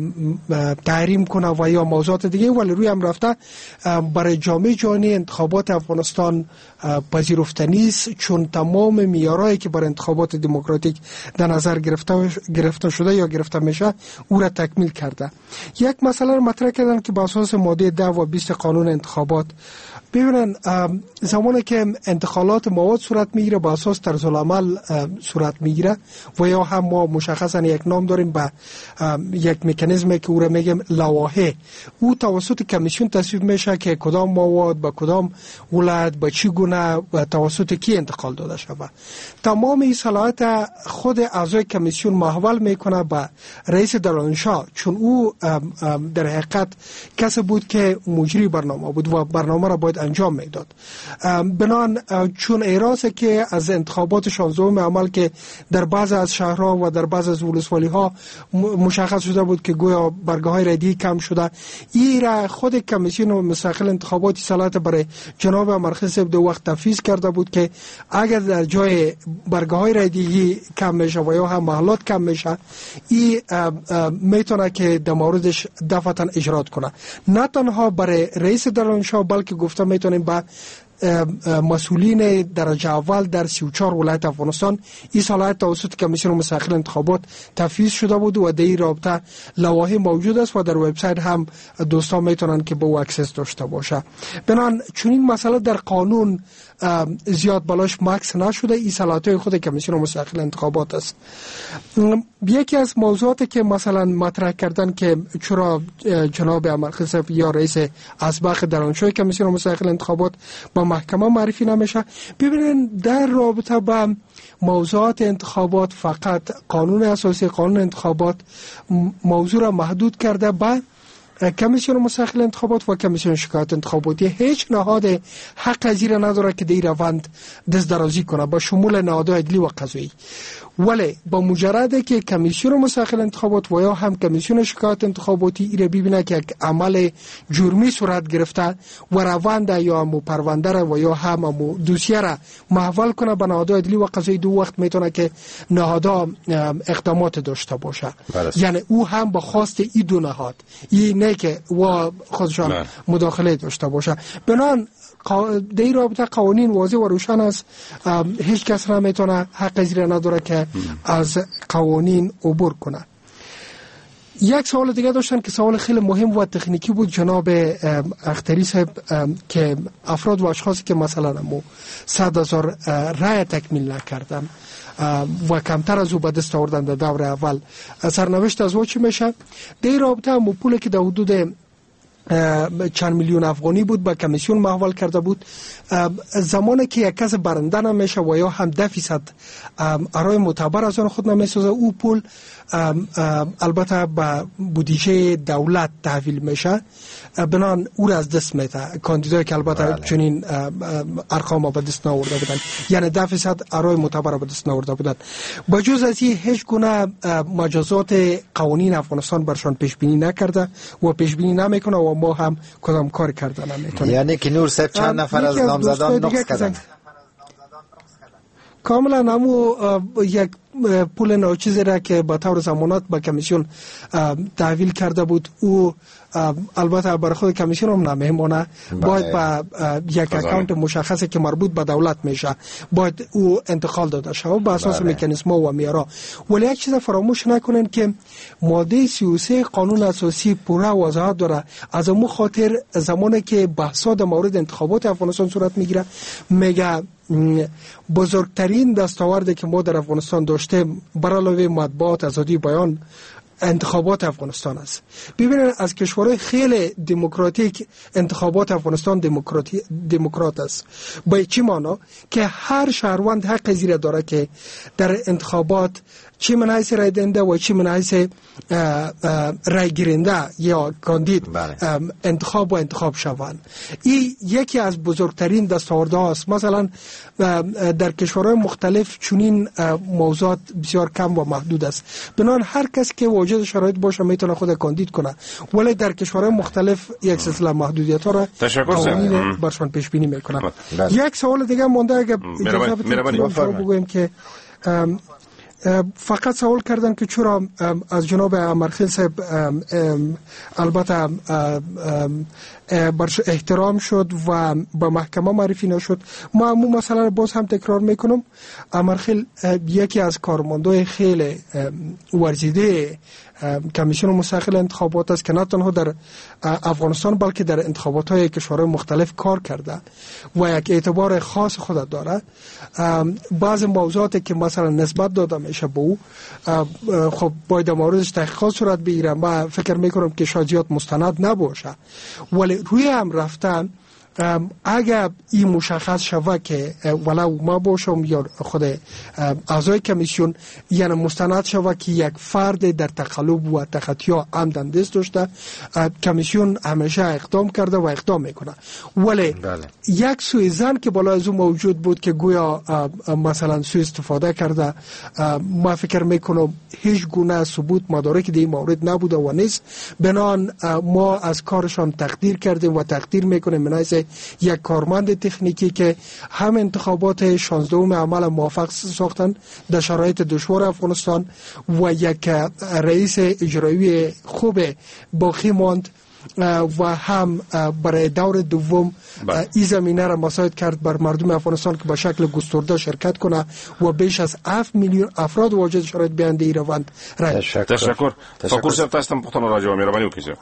تحریم کنه و یا موضوعات دیگه، ولی روی هم رفته برای جامعه جهانی انتخابات افغانستان پذیرفته نیست، چون تمام معیارهایی که برای انتخابات دموکراتیک در نظر گرفته گرفته شده یا گرفته میشه او را تکمیل کرده. یک مسئله را مطرح کردن که با اساس ماده ده و بیست قانون انتخابات، ببینن زمانی که انتقالات مواد صورت میگیره با اساس طرز العمل صورت میگیره و یا هم ما مشخصا یک نام داریم به یک مکانیزمی که او را میگیم لوایح، او توسط کمیسیون تصویب میشه که کدام مواد به کدام ولایت به چی گونه و توسط کی انتقال داده شود. تمام این صلاحیت خود اعضای کمیسیون محول میکنه به رئیس دارالانشا، چون او در حقیقت کسی بود که مجری برنامه بود و برنامه را باید انجام میداد. بنان چون ایراسه که از انتخابات شانزدهم عمل که در بعض از شهرها و در بعض از ولسوالی ها مشخص شده بود که گویا برگه های ردی کم شده، این را خود کمیسیون مستقل انتخاباتی صلاحیت برای جناب مرخص دو وقت تفویض کرده بود که اگر در جای برگه های ردی کم میشه و یا هم محلات کم میشه، این میتونه که در موردش دفعتا اجرات کنه. نه تنها برای رئیس دارالانشا بلکه گفته میتونیم با مسئولین درجه اول در سی و چهار ولایت افغانستان این صلاحیت توسط کمیسیون مستقل انتخابات تفویض شده بود و در این رابطه لوایح موجود است و در وبسایت هم دوستان میتونن که به او اکسس داشته باشه. بنان چون این مسئله در قانون زیاد بالاش مکس نشده، این صلاحیت خود کمیسیون مستقل انتخابات است. یکی از موضوعاتی که مثلا مطرح کردن که چرا جناب امرخسف یا رئیس اسبق دارالانشای کمیسیون مستقل انتخابات با محکمه معرفی نمیشه، ببینن در رابطه با موضوعات انتخابات فقط قانون اساسی قانون انتخابات موضوع را محدود کرده به کمیسیون مستقل انتخابات و کمیسیون شکایت انتخاباتی. هیچ نهاد حق از این نداره که در روند دست درازی کنه با شمول نهادهای عدلی و قضایی، ولی با مجرد که کمیسیون مستقل انتخابات و یا هم کمیسیون شکایت انتخاباتی ایره ببینه که یک عمل جرمی صورت گرفته و روند یا هم پرونده را و یا هم دوسیه را محول کنه به نهادهای عدلی و قضایی، دو وقت میتونه که نهادها اقدامات داشته باشه. یعنی او هم با خواست این دو نهاد، این نه که و خودشان نه. مداخله داشته باشه. بنان در این رابطه قوانین واضح و روشن است، هیچ کس نمیتونه حق زیر نداره که از قوانین عبور کنه. یک سوال دیگه داشتن که سوال خیلی مهم و تکنیکی بود جناب اختری صاحب، که افراد و اشخاصی که مثلا مو صد هزار رای تکمیل نکردن و کمتر از او به دست آوردن در دور اول، سرنوشت از او چی میشه؟ در این رابطه مو پولی که در حدود چند میلیون افغانی بود با کمیسیون محول کرده بود، زمانی که یک کس برنده نمیشه و یا هم ده فیصد ارای معتبر از آن خود نمیسازه، او پول البته به بودجه دولت تحویل میشه، بنان او را از دست میده کاندیدایی که البته چنین ارقام به دست نآورده بودن، یعنی ده فیصد ارای معتبر به دست نآورده بودن. با جز از این هیچ گونه مجازات قوانین افغانستان برشان پیش بینی نکرده و پیش بینی نمیکنه و ما هم کدام کار کرده نمیتونیم. یعنی که نور صاحب چند نفر از نامزدان نقص کردن؟ کاملا همو یک پول ناچیزی را که با طور ضمانت با کمیسیون تحویل کرده بود، او البته برای خود کمیسیون هم نمیمونه، باید با یک اکانت مشخصی که مربوط به دولت میشه باید او انتقال داده شود با اساس مکانیزم و میارا. ولی یک چیز فراموش نکنن که ماده سی و سه قانون اساسی پوره وضاحت داره، از اون خاطر زمانی که بحثا در مورد انتخابات افغانستان صورت میگیره میگه بزرگترین دستاوردی که ما در افغانستان داشتیم بر علاوه مطبوعات، آزادی بیان، انتخابات افغانستان است. ببینید از کشورهای خیلی دموکراتیک انتخابات افغانستان دموکراتی دموکرات است. با چی معنا؟ که هر شهروند حق زیر داره که در انتخابات چی من حیث رای دهنده و چی من حیث رای گیرنده یا کاندید انتخاب و انتخاب شوند. این یکی از بزرگترین دستاوردها است. مثلا در کشورهای مختلف چنین موضوعات بسیار کم و محدود است، بنابراین هر کس که واجد شرایط باشه میتونه خود کاندید کنه، ولی در کشورهای مختلف یک سلسله محدودیت ها را قوانین برشان پیش بینی میکنه. یک سوال دیگه مونده، اگه اجازه بدید بگویم که فقط سوال کردن که چرا از جناب امرخیل صاحب البته برش احترام شد و به محکمه معرفی نشد. ما همون مسئله باز هم تکرار میکنم، امرخیل یکی از کارمندای خیلی ورزیده کمیسیون مستقل انتخابات است که نه تنها در افغانستان بلکه در انتخابات های کشورهای مختلف کار کرده و یک اعتبار خاص خود داره. بعض موضوعاتی که مثلا نسبت داده میشه به او خب باید در موردش تحقیقات صورت بگیره. ما فکر میکنم که شاید زیاد مستند نباشه، ولی روی هم رفتن اگر این مشخص شوه که ولو ما باشم یا خود اعضای کمیسیون، یعنی مستند شوه که یک فرد در تقلب و تخطی عمدن دست داشته، کمیسیون همیشه اقدام کرده و اقدام میکنه. ولی بله. یک سوء ظن که بالا از اون موجود بود که گویا مثلا سوء استفاده کرده، ما فکر میکنم هیچ گونه ثبوت مدارک در این مورد نبوده و نیست. بنان ما از کارشان تقدیر کردیم و تقدیر میکنیم مناسب یک کارمند تکنیکی که هم انتخابات شانزدهم عمل موفق ساختن در شرایط دشوار افغانستان و یک رئیس اجرایی خوب باقی ماند و هم برای دور دوم این زمینه را مساعد کرد بر مردم افغانستان که به شکل گسترده شرکت کنه و بیش از هفت میلیون افراد واجد شرایط بیانده ای روند رای. تشکر. فکر صاحب تاسو ته پوښتنه راځم، مهرباني وکړئ.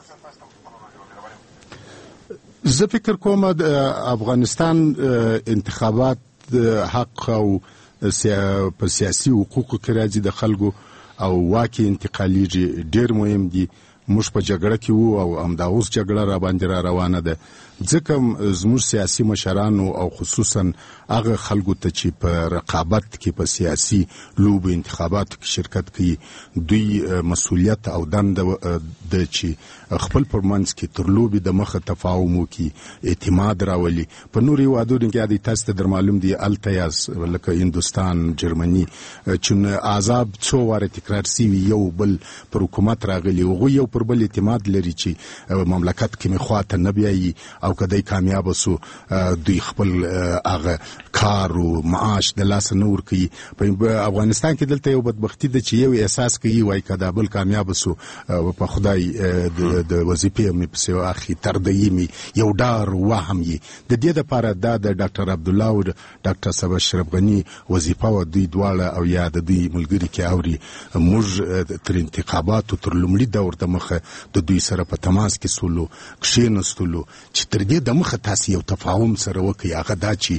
زه فکر کوم د افغانستان انتخابات حق او په سیاسي حقوقو کې راځي د خلکو او واکي انتقالي ډیر مهم دي. موږ په جګړه کې وو او همدا اوس جګړه را باندې را روانه ده، ځکه زموږ سیاسي مشرانو او خصوصا هغه خلکو ته چې په رقابت کې په سیاسي لوبو انتخاباتو کې شرکت کوي، دوی مسؤلیت او دنده ده چې خپل پرمنځ کې تر لوبې د مخه تفاهم وکړي، اعتماد راولي. په نورو هېوادونو کې یادې تاسو ته در معلوم دي هلته یاست لکه هندوستان، جرمني، چون عذاب څو واره تکرار سوي، یو بل پر حکومت راغلي، هغوی یو پر بل اعتماد لري چې مملکت کې مې خواته نه بیایي او که دی کامیاب سو دوی خپل هغه کار او معاش د لاسه نه ورکوي. په افغانستان کې دلته یو بدبختي ده چې یو احساس کوي وایي که دا بل کامیاب سو په خدای د وظیفې مې پسې واخلي، تردیي مې یو ډار وهم یي. د دې دپاره دا د ډاکټر عبدالله او ډاکټر صاحب اشرف غني وظیفه وه، دوی دواړه او یا د دوی ملګري کې اوري. موږ تر انتخاباتو تر لومړي دور د مخه د دوی سره په تماس کې سولو، کښېنستلو چې تر دې د مخه تاسې یو تفاهم سره وکړئ، هغه دا چې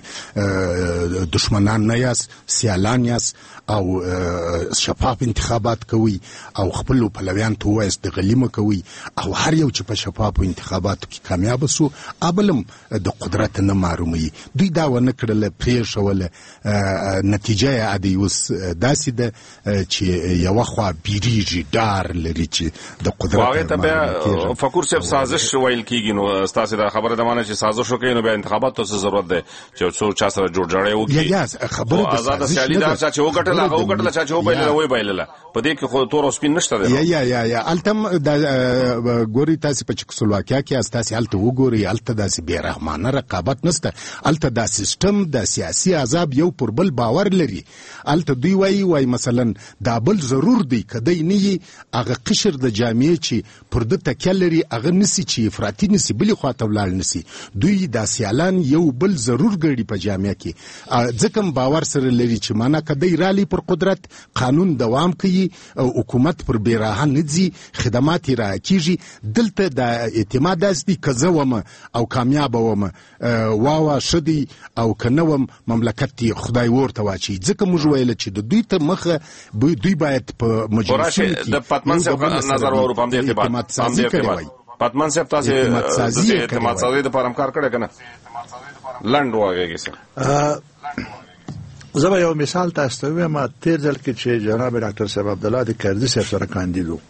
دشمنان نه یاست، سیالان یاست او شفاف انتخابات کوي او خپلو پلویان ته ووایاست د غلي مه کوئ او هر یو چې په شفافو انتخاباتو کې کامیابه سو ابلم د قدرت نه معلوموي. دوی دا ونه کړله، پرېښوله، نتیجه یې عادي اوس داسې ده چې یوه خوا بیریږي، ډار لري چې د قدرت هغې ته بیا فکر صاحب سازش ویل کېږي. نو ستاسې دا خبره ده مانه چې سازش وکړي نو بیا انتخاباتو څه ضرورت دی چې یو څوک چا سره جوړجاړی وکړي. آزاده سیالي دا چا چې وګټله هغه وګټله، چا چې وبایلله ویې په دې کې خو تور او سپین نشته دی. یا یا یا هلته هم ګورئ تاسې په چکسلواکیا کې یاست، تاسې هلته وګورئ، هلته داسې بېرحمانه رقابت نشته. هلته دا سیستم د سیاسي عذاب یو پر بل باور لري. هلته دوی وایي وایي مثلا دا بل ضرور دی، که دی نه یي هغه قشر د جامعې چې پر ده تکیه لري هغه نسي چې افراطي نسي بلې خواته ولاړ نسي. دوی دا سیالان یو بل ضرور ګړي په جامعه کې، ځکه باور سره لري چې معنا که دی رالی پر قدرت، قانون دوام کوي، حکومت پر بیراهه نه ځي، خدمات یې رعایه کېږي. دلته دا اعتماد داسې دی که زه ومه او کامیابه ومه واوه ښه دی او که نه وم مملکت یې خدای ورته واچوي. ځکه موږ ویله چې د دوی ته مخه دوی باید په مجلسونو کې د پتمن صاحب نظر واورو په همدې ارتباط پتمن صاحب تاسې د اعتماد سازۍ دپاره هم کار کړی که نه؟ لنډ وغږېږي. زه به یو مثال تاسو ته وایم. تیر ځل کې چې جناب ډاکټر صاحب عبدالله د کرزي صاحب سره کاندید وو،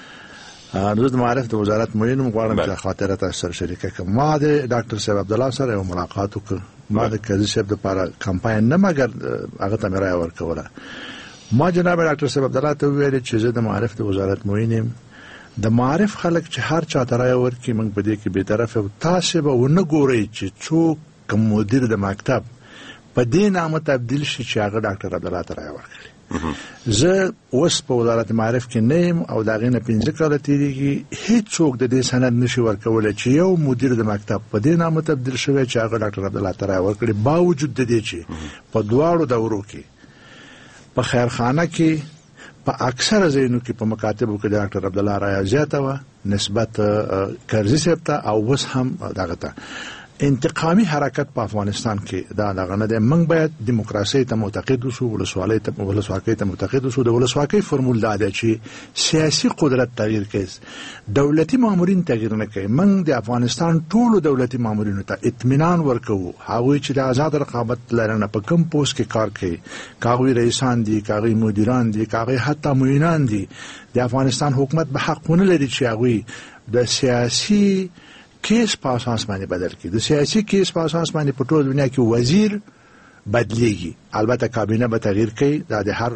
نو د معارف د وزارت معین غواړم چې خاطره تاسو سره شریکه کړم. ما د ډاکټر صاحب عبدالله سره یو ملاقات وکړ. ما د کرزي صاحب لپاره کمپاین نه مګر هغه ته مې رایه ورکوله. ما جناب ډاکټر صاحب عبدالله ته وویل چې زه د معارف د وزارت معین یم، د معارف خلک چې هر چا ته رایه ورکړي موږ په دې کې بې طرفه، تاسو به ونه ګورئ چې څوک کوم مدیر د مکتب په دې نامه تبدیل شي چې هغه ډاکټر عبدالله ته رایه ورکړي. زه اوس په وزارت معارف کې نه یم او د هغې نه پنځه کاله تېرېږي، هېڅوک د دې سند نشي ورکولی چې یو مدیر د مکتب په دې نامه تبدیل شوی چې هغه ډاکټر عبدالله ته رایه ورکړي، باوجود د دې چې په دواړو دورو کې په خیرخانه کې په اکثره ځایونو کې په مکاتبو کې د ډاکټر عبدالله رایه زیاته وه نسبت کرزي صاحب ته، او اوس هم دغه ته. انتقامي حرکت په افغانستان کې دا دغه نه دی. موږ باید دیموکراسي ته معتقد اوسو، ولسوالۍ ته ولسواکۍ ته معتقد اوسو. د ولسواکۍ فرمول دا دی چې سیاسي قدرت تغییر کوي، دولتي مامورین تغییر نه کوي. موږ د افغانستان ټولو دولتي مامورینو ته اطمینان ورکوو، هغوی چې د آزاد رقابت لرنه په کوم پوسټ کې کار کوي، کاغوی رئیسان دي، کاغوی مدیران دي، کاغوی حتی معینان دي، د افغانستان حکومت به حقونه لري چې هغوی د سیاسي کیس په اساس باندې بدل کړي. د سیاسي کیس په اساس باندې په ټول دنیا کې وزیر بدلیږي، البته کابینه به تغییر کوي. دا د هر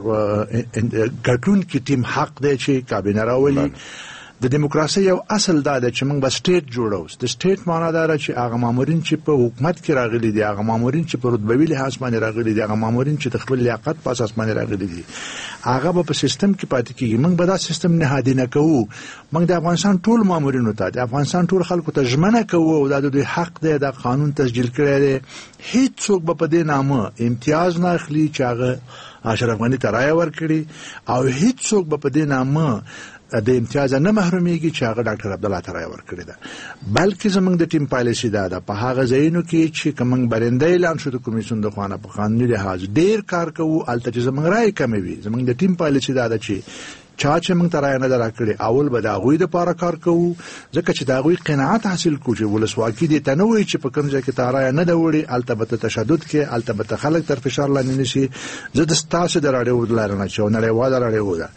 ګټونکي ټیم حق دی چې کابینه راولي. د دیموکراسي یو اصل دا دی چې موږ به سټیټ جوړو. د سټیټ معنا دا ده چې هغه مامورین چې په حکومت کې راغلي دي، هغه مامورین چې په رتبوي لحاظ باندې راغلي دي، هغه مامورین چې د خپل لیاقت په اساس باندې راغلي دي، هغه به په سیستم کې پاتې کیږي. موږ به دا سیستم نهادي نه کوو. موږ د افغانستان ټول مامورینو ته، د افغانستان ټول خلکو ته ژمنه کوو او دا د دوی حق دی، دا قانون تسجیل کړی دی. هیڅوک به په دې نامه امتیاز نه اخلي چې هغه اشرف غني ته رایه ورکړي، او هیڅوک به په دې نامه د امتیاز نه محرومیږي چې هغه ډاکټر عبدالله ته رایه ورکړې ده. بلکې زموږ د ټیم پالیسي دا ده، په هغه ځایونو کې چې که موږ برنده اعلان شو د کمیسیون د خوا نه په قانوني لحاظ ډېر کار کوو، هلته چې زموږ رایې کمې وي. زموږ د ټیم پالیسي دا ده چې چا چې موږ ته رایه نه ده راکړې، اول به د هغوی دپاره کار کوو، ځکه چې د هغوی قناعت حاصل کړو چې ولسواکي دې ته نه وایي چې په کوم ځای کې تا رایه نه ده وړې هلته به ته تشدد کې، هلته به ته خلک تر فشار لاندې نیسي. زه د ستاسو د راډیو لاره نه چې یو نړیواله راډیو ده،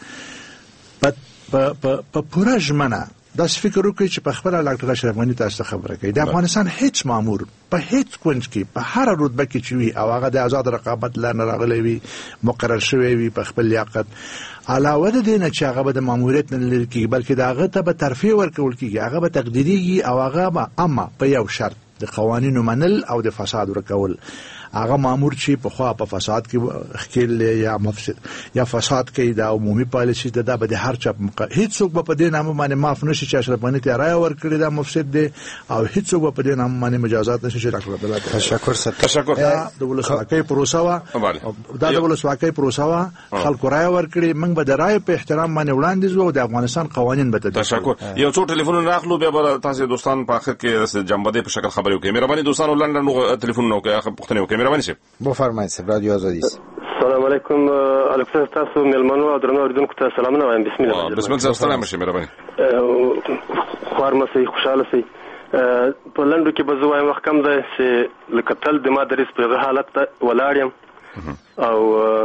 په په په پوره ژمنه داسې فکر وکړئ چې په خپله ډاکټر اشرف غني تاسو ته خبره کوي. د افغانستان هیڅ مامور په هیڅ کونج کې په هره رتبه کې چې وي او هغه د آزاد رقابت لرنه راغلی وي، مقرر شوی وي په خپل لیاقت، علاوه د دې نه چې هغه به د ماموریت نه لرې کېږي، بلکې د هغه ته به ترفیع ورکول کېږي، هغه به تقدیریږي، او هغه به اما په یو شرط د قوانینو منل او د فساد ورکول. هغه مامور چې په خوا په فساد کې ښکیل یا مفسد یا فساد کوي، دا عمومي پالیسي ده، دا به د هر چا هیڅوک به په دې نامه باندې معاف نشي چې اشرف غني ته رایه ورکړي دا مفسد دی، او هیڅوک به په دې نامه باندې مجازات نشي چې ډاکټر عبدالله ته. تشکر صاحب. تشکر. دا د ولسواکۍ پروسه وه، دا د ولسواکۍ پروسه وه، خلکو رایه ورکړي، موږ به د رایې په احترام باندې وړاندې ځو او د افغانستان قوانین به تدوین. تشکر. یو څو ټلیفونونه راخلو، بیا به تاسو دوستان په اخر کې جنبدې په شکل خبرې وکړئ. مهرباني دوستانو لنډ ټلیفونونه وکړئ، پوښتنې وکړئ. مهرباني صاحب. بفرمایئ صاحب، رادیو آزادي. السلام علیکم. الکسر تاسو ملمنو او درنو اوریدونکو ته سلامونه وایم. بسم الله. بسم الله. سلام شي. مهرباني. خوار مسي خوشاله سي. په لندو کې به زه وایم وخت کم دی چې لکه تل د ما درس په حالت ولاړ یم، او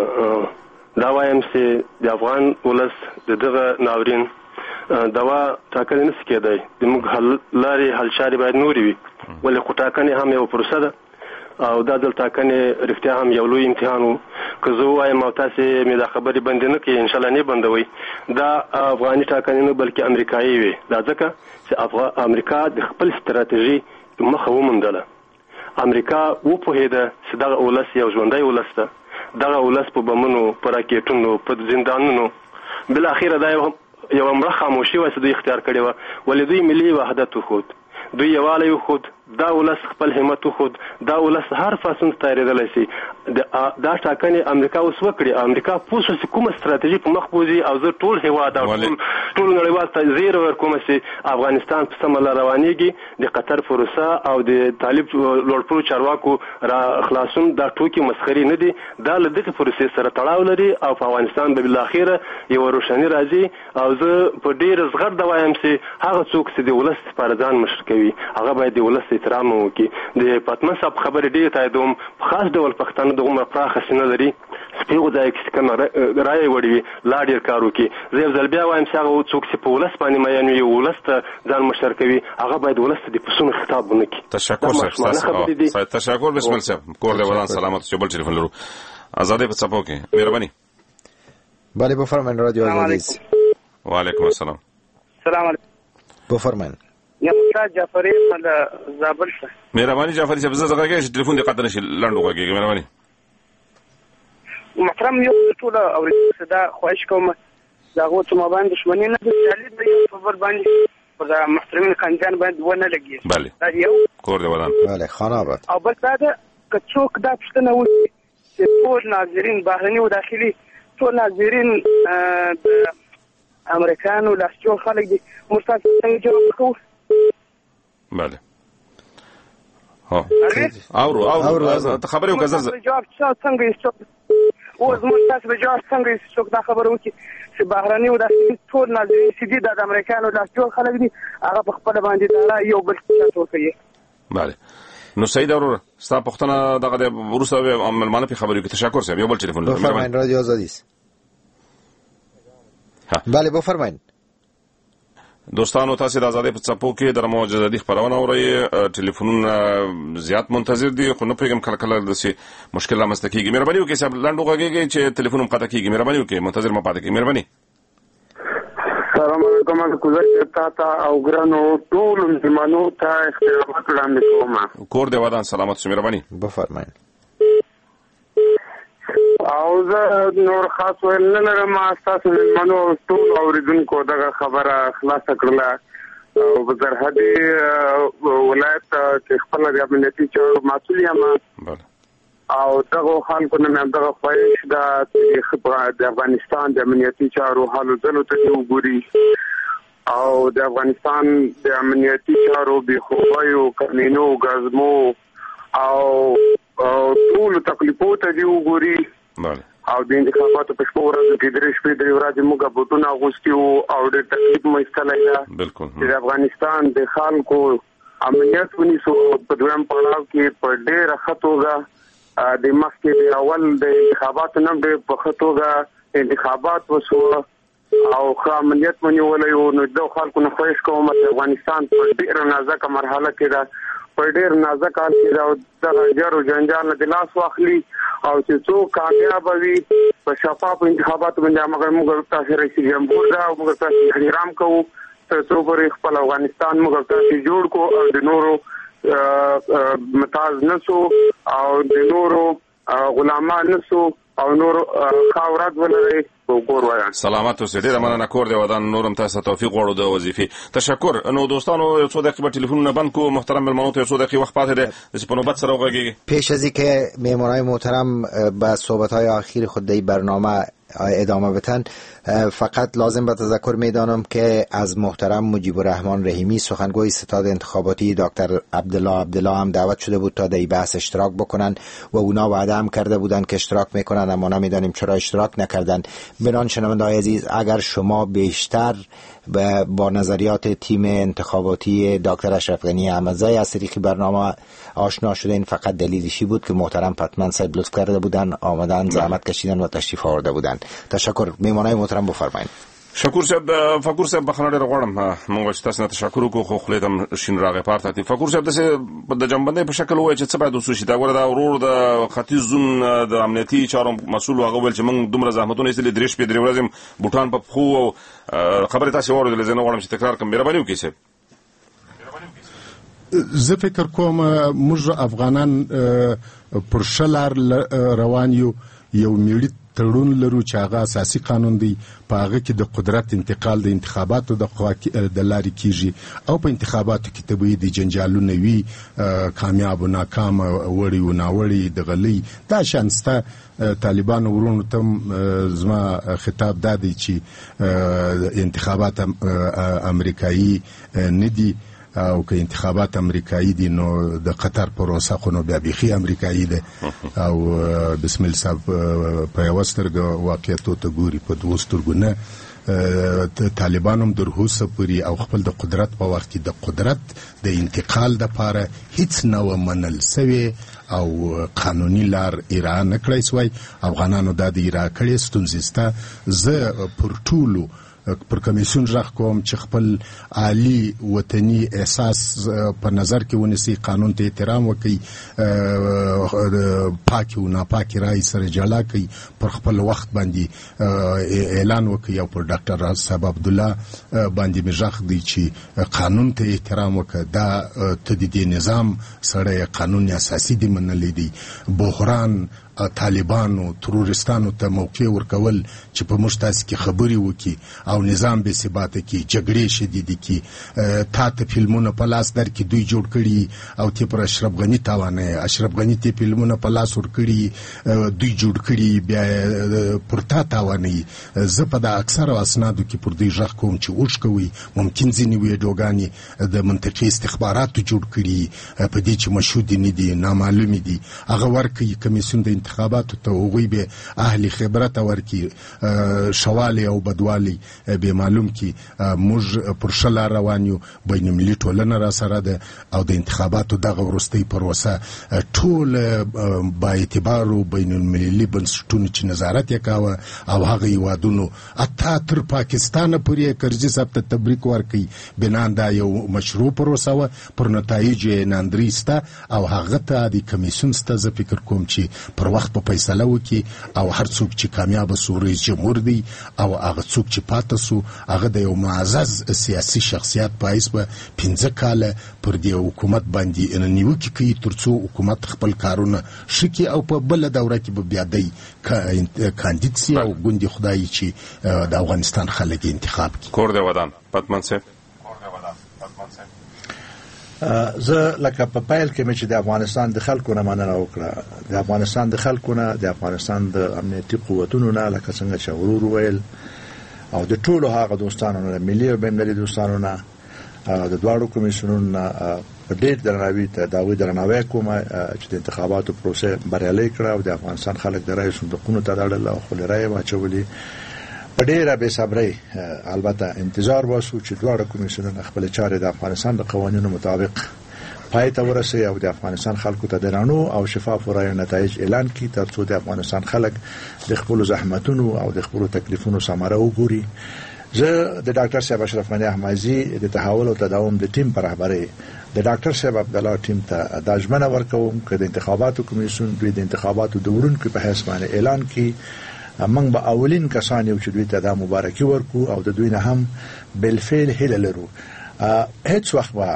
دا وایم چې د افغان ولس د دغه ناورین دوا ټاکنې نشي کېدای. د موږ حل لارې حل چارې باید نورې وي، ولې خو ټاکنې هم یو پروسه ده، او دا دل ټاکنې رښتیا هم یو لوی امتحان و. که زه ووایم او تاسې مې دا خبرې بندې نه کړي، انشاءالله نه بندوئ، دا افغاني ټاکنې نه بلکې امریکایي وي. دا ځکه چې امریکا د خپل ستراتیژي مخه وموندله. امریکا وپوهېده چې دغه ولس یو ژوندی ولس ده، دغه ولس په بمونو، په راکېټونو، په زندانونو، بالاخره دا یو مړه خاموشي وه چې دوی اختیار کړې وه، ولې دوی ملي وحدت وښود، دوی یووالی وښود، دا ولس خپل همت وښود، دا ولس هر فاصون ته تیارېدلی شي. دا ټاکنې امریکا اوس وکړي، امریکا پوه شو چې کومه ستراتیژي په مخ بوځي، او زه ټول هېواد او ټول نړیوال ته زیری ورکوم چې افغانستان په سمه لار روانېږي. د قطر پروسه او د طالب لوړپوړو چارواکو را خلاصون دا ټوکې مسخرې نه دي، دا له دغې پروسې سره تړاو لري، او په افغانستان به بالاخره یوه روښاني راځي. او زه په ډېر زغرده وایم چې هغه څوک چې د ولس لپاره ځان مشر کوي، هغه باید د ولس تاسو احترام وکړي. د پتمن صاحب خبرې ډېرې تاییدوم، په خاص ډول پښتانه د عمره پراخه سینه لري، سپیغو ځای کې کومه رایې وړي وي لا ډېر کار وکړي. زه یو ځل بیا وایم چې هغه څوک چې په ولس باندې مین وي، ولس ته ځان مشر کوي، هغه باید ولس ته د پسونو خطاب ونه کړي. تشکر صاحب، تشکر. بسم الله صاحب، کور دی ودان سلامت. چې بل ټلیفون لرو آزادی په څپو کې، مهرباني. بله بفرمایید رادیو آزادی. و علیکم السلام. سلام علیکم. بفرمایید. یا مصطفی جعفری مال زابل شه. مهرباني جعفری صاحب، زه زغه کې ټلیفون دې قطع نشي لاندو کوي. مهرباني. محترم یو ټول او صدا خواهش کوم دا غو ته مبان دښمنی نه د جالب دی په ور باندې په محترمین خاندان باندې ونه لګي. بله. دا یو کور دی ودان. بله خانابه. او بل دا که څوک دا پښتنه وي چې ټول ناظرین بهرني او داخلي ټول ناظرین د امریکانو لاسچو خلک دي مستاسو څنګه جواب کوو. بله. ها اورو اورو ته خبرې وکړه. جواب څنګه یې او زموږ تاسو به جواب څنګه یې څوک دا خبره وکړي چې بهرني او داخلي ټول ناظرین چې دي د امریکانو لاسچو خلک دي هغه په خپل باندې دا یو بل څه کوي. بله. نو سید اورو ستا پښتنه دغه د روسو عملمانه په خبرې کې تشکر صاحب. یو بل ټلیفون لرو. بفرمایید رادیو آزادی. بله بفرمایید. دوستانو تاسو د آزادۍ په څپو کې د موج آزادۍ خبرونه اورئ. ټلیفونونه زیات منتظر دي، خو نه پېږم کله کله داسې مشکل رامنځته کېږي. مهرباني وکړئ صاحب لاندو غږیږئ چې ټلیفون هم قطع کېږي. مهرباني وکړئ منتظر مه پاتې کېږئ. مهرباني. سلام علیکم. گزارش تا او ګرانو ټول مسلمانانو ته احترامات وړاندې کوم. کور دی ودان سلامت شئ. مهرباني. بفرمایئ. او زه نور خاص ویل نه لرم، تاسو مسلمانانو ټول اوریدونکو دغه خبره خلاصه کړله. او په سرحدي ولایت کې خپل د امنیتي چارو مسؤل یم او دغه خلکو نه مې دغه خواهش ده چې د افغانستان د امنیتي چارو حالو ځلو ته وګوري او د افغانستان د امنیتي چارو به خوایو کمینو غزمو او ټول تکلیفو ته دی وګوري. او د انتخاباتو په شپه ورځ کې درې شپې درې ورځې موږ بوتونه اغوستي وو او د تکلیف مو ایستلی ده. بالکل. د افغانستان د خلکو امنیت ونیسو په دویم پړاو کې په ډېره ښه توګه د مخکې د اول د انتخاباتو نه ډېر په ښه توګه انتخابات وشو او ښه امنیت ونیولی وو. نو د خلکو نه خواهش کوم چې افغانستان په ډېره نازکه مرحله کې ده، په ډېر نازک حال کې ده او دغه جر او جنجال نه د لاس واخلي او چې څوک کامیاب وي په شفافو انتخاباتو باندې. مګر موږ تاسو رئیس جمهور دا او موږ تاسو احترام کوو تر څو پورې خپل افغانستان موږ تاسو جوړ کو او د نورو متاز نسو او د نورو غلامان نسو او نور خاورات ولري وګور وایي. سلامت اوسئ. ډېره مننه. کور دی ودان. نورم تاسو توفیق غواړو د وظیفې. تشکر. نو دوستانو یو څو دقیقې به ټلیفونونه بند کو. محترم ملمنو ته یو څو دقیقې وخت پاتې دی چې په نوبت سره وغږیږي. پیش از اینکه مهمانای محترم به صحبت‌های اخیر خود در برنامه ادامه بدن، فقط لازم به تذکر میدانم که از محترم مجیب الرحمن رحیمی سخنگوی ستاد انتخاباتی دکتر عبدالله عبدالله هم دعوت شده بود تا در این بحث اشتراک بکنن و اونا وعده هم کرده بودن که اشتراک میکنن، اما نمیدانیم چرا اشتراک نکردن. بنان شنونده‌های عزیز، اگر شما بیشتر با نظریات تیم انتخاباتی دکتر اشرف غنی احمدزی از طریق برنامه آشنا شدین، فقط دلیلشی بود که محترم پتمن صاحب لطف کرده بودن، آمدن، زحمت کشیدن و تشریف آورده بودن. تشکر. میمانای محترم بفرمایید. شکور صاحب. فکر صاحب بخنه ډېر غواړم موږ چې تاسو نه تشکر وکړو خو خپل تم شین راغې پارت دي. فکر صاحب د جنبندۍ په شکل وایي چې څه باید وسو شي. دا ور دا ورور د ختیځ زون د امنیتي چارو مسؤل هغه ول چې موږ دومره زحمتونه ایستلې درې شپې درې ورځې بوټان په خو خبره تاسو اوریدل زه نه غواړم چې تکرار کوم. مهرباني وکړئ صاحب. زه فکر کوم موږ افغانان پر شلار روان یو یو میړی تړون لرو چې هغه اساسي قانون دی، په هغه کې د قدرت انتقال د انتخاباتو د د لارې کیږي او په انتخاباتو کې طبیعي د جنجالونه وي، کامیاب او ناکام، وړي او ناوړي د غلي دا شانسته. طالبان ورونو ته زما خطاب دادی چې انتخابات امریکایي نه دي او که انتخابات امریکایي دي نو د قطر پروسه خو نو بیا بیخي امریکایي ده او بسم الله صاحب په یو سترګه واقعیتو ته ګوري، په دوه سترګو نه. طالبان هم در اوسه پورې او خپل د قدرت په وخت کې د قدرت د انتقال دپاره هیڅ نه و منل سوی او قانوني لار ایران نه کړی سوی. افغانانو دا د ایران کړی ستونزې سته. زه پر ټولو پر کمیسیون راخ کوم چې خپل عالی وطني احساس په نظر کې ونیسي، قانون ته احترام وکړي، پاکي او ناپاکي رای سره جلا کوي، پر خپل وخت باندې اعلان وکړي او پر ډاکټر راز صاحب عبد الله باندې مجاخ دی چې قانون ته احترام وکړي. دا تدیدي نظام سره قانون اساسي دی منلې دی. بحران طالبانو ترورستانو ته موقع ورکول چې په موږ تاسو کې خبري وکي او نظام به ثبات کی، جګړې شدیدې کی، تا ته فلمونه په لاس در کې دوی جوړ کړي او تی پر اشرف غنی تاوانه اشرف غنی ته فلمونه په لاس ور کړي دوی جوړ کړي بیا پر تا تاوانه. زه په د اکثر اسنادو کې پر دوی ژغ کوم چې اوښ کوي ممکن ځینې ویډیوګانې د منطقي استخباراتو جوړ کړي په دې چې مشهود نه دي، نامعلوم دي، هغه ورکي کمیسیون د انتخاباتو ته هغوی به اهل خبرت ورکی، شوالی او بدوالی به معلوم کی. موږ پر شل روان یو، بین المللي ټولنه را سره ده او د انتخاباتو دغه وروستۍ پروسه ټول با اعتبارو بین المللي بنسټونو چې نظارت یې کاوه او هغه هیوادونو حتی تر پاکستانه پورې کرزي صاحب ته تبریک ورکوي. بنان دا یو مشروع پروسه وه، پر نتایج یې ناندري سته او هغه ته د کمیسیون سته. زه فکر کوم چې پر وخت په فیصله وکي او هر څوک چې کامیاب سو رئیس جمهور دی او هغه څوک چې پاتې سو هغه د یو معزز سیاسي شخصیت په حیث به پنځه کاله پر دې حکومت باندې نیوکې کوي تر څو حکومت خپل کارونه ښه کړي او په بله دوره کې به بیا دی کاندید سي او ګوندې خدایي چې د افغانستان خلک انتخاب کړي. کور د ودان پتمن صاحب. زه لکه په پیل کې مې چې د افغانستان د خلکو نه مننه وکړه، د افغانستان د خلکو نه، د افغانستان د امنیتي قوتونو نه، لکه څنګه چې ورور ویل، او د ټولو هغه دوستانو نه، ملي او بین المللي دوستانو نه، د دواړو کمیسیونونو نه په ډېر درناوي ته د هغوی درناوی کوم چې د انتخاباتو پروسه بریالۍ کړه او د افغانستان خلک د رایې صندوقونو ته راوړل او خپلې رایې واچولې. په ډېره بې صبرۍ البته انتظار واسو چې دواړه کمیسیونونه خپلې چارې د افغانستان د قوانینو مطابق پای ته ورسوي او د افغانستان خلکو ته د رڼو او شفافو رایو نتایج اعلان کړي تر څو د افغانستان خلک د خپلو زحمتونو او د خپلو تکلیفونو ثمره وګوري. زه د ډاکټر صاحب اشرف غنی احمدزي د تحول او تداوم د ټیم پر رهبرۍ د ډاکټر صاحب عبد الله ټیم ته د ژمنه ورکوم چې د انتخاباتو کمیسیون دوی د انتخاباتو د وړاندې په حساب باندې اعلان کړي. موږ به اولین کسان یو چې دوی ته د مبارکي ورکو او د دوی نه هم بالفعل هیله لرو. هیڅ وخت به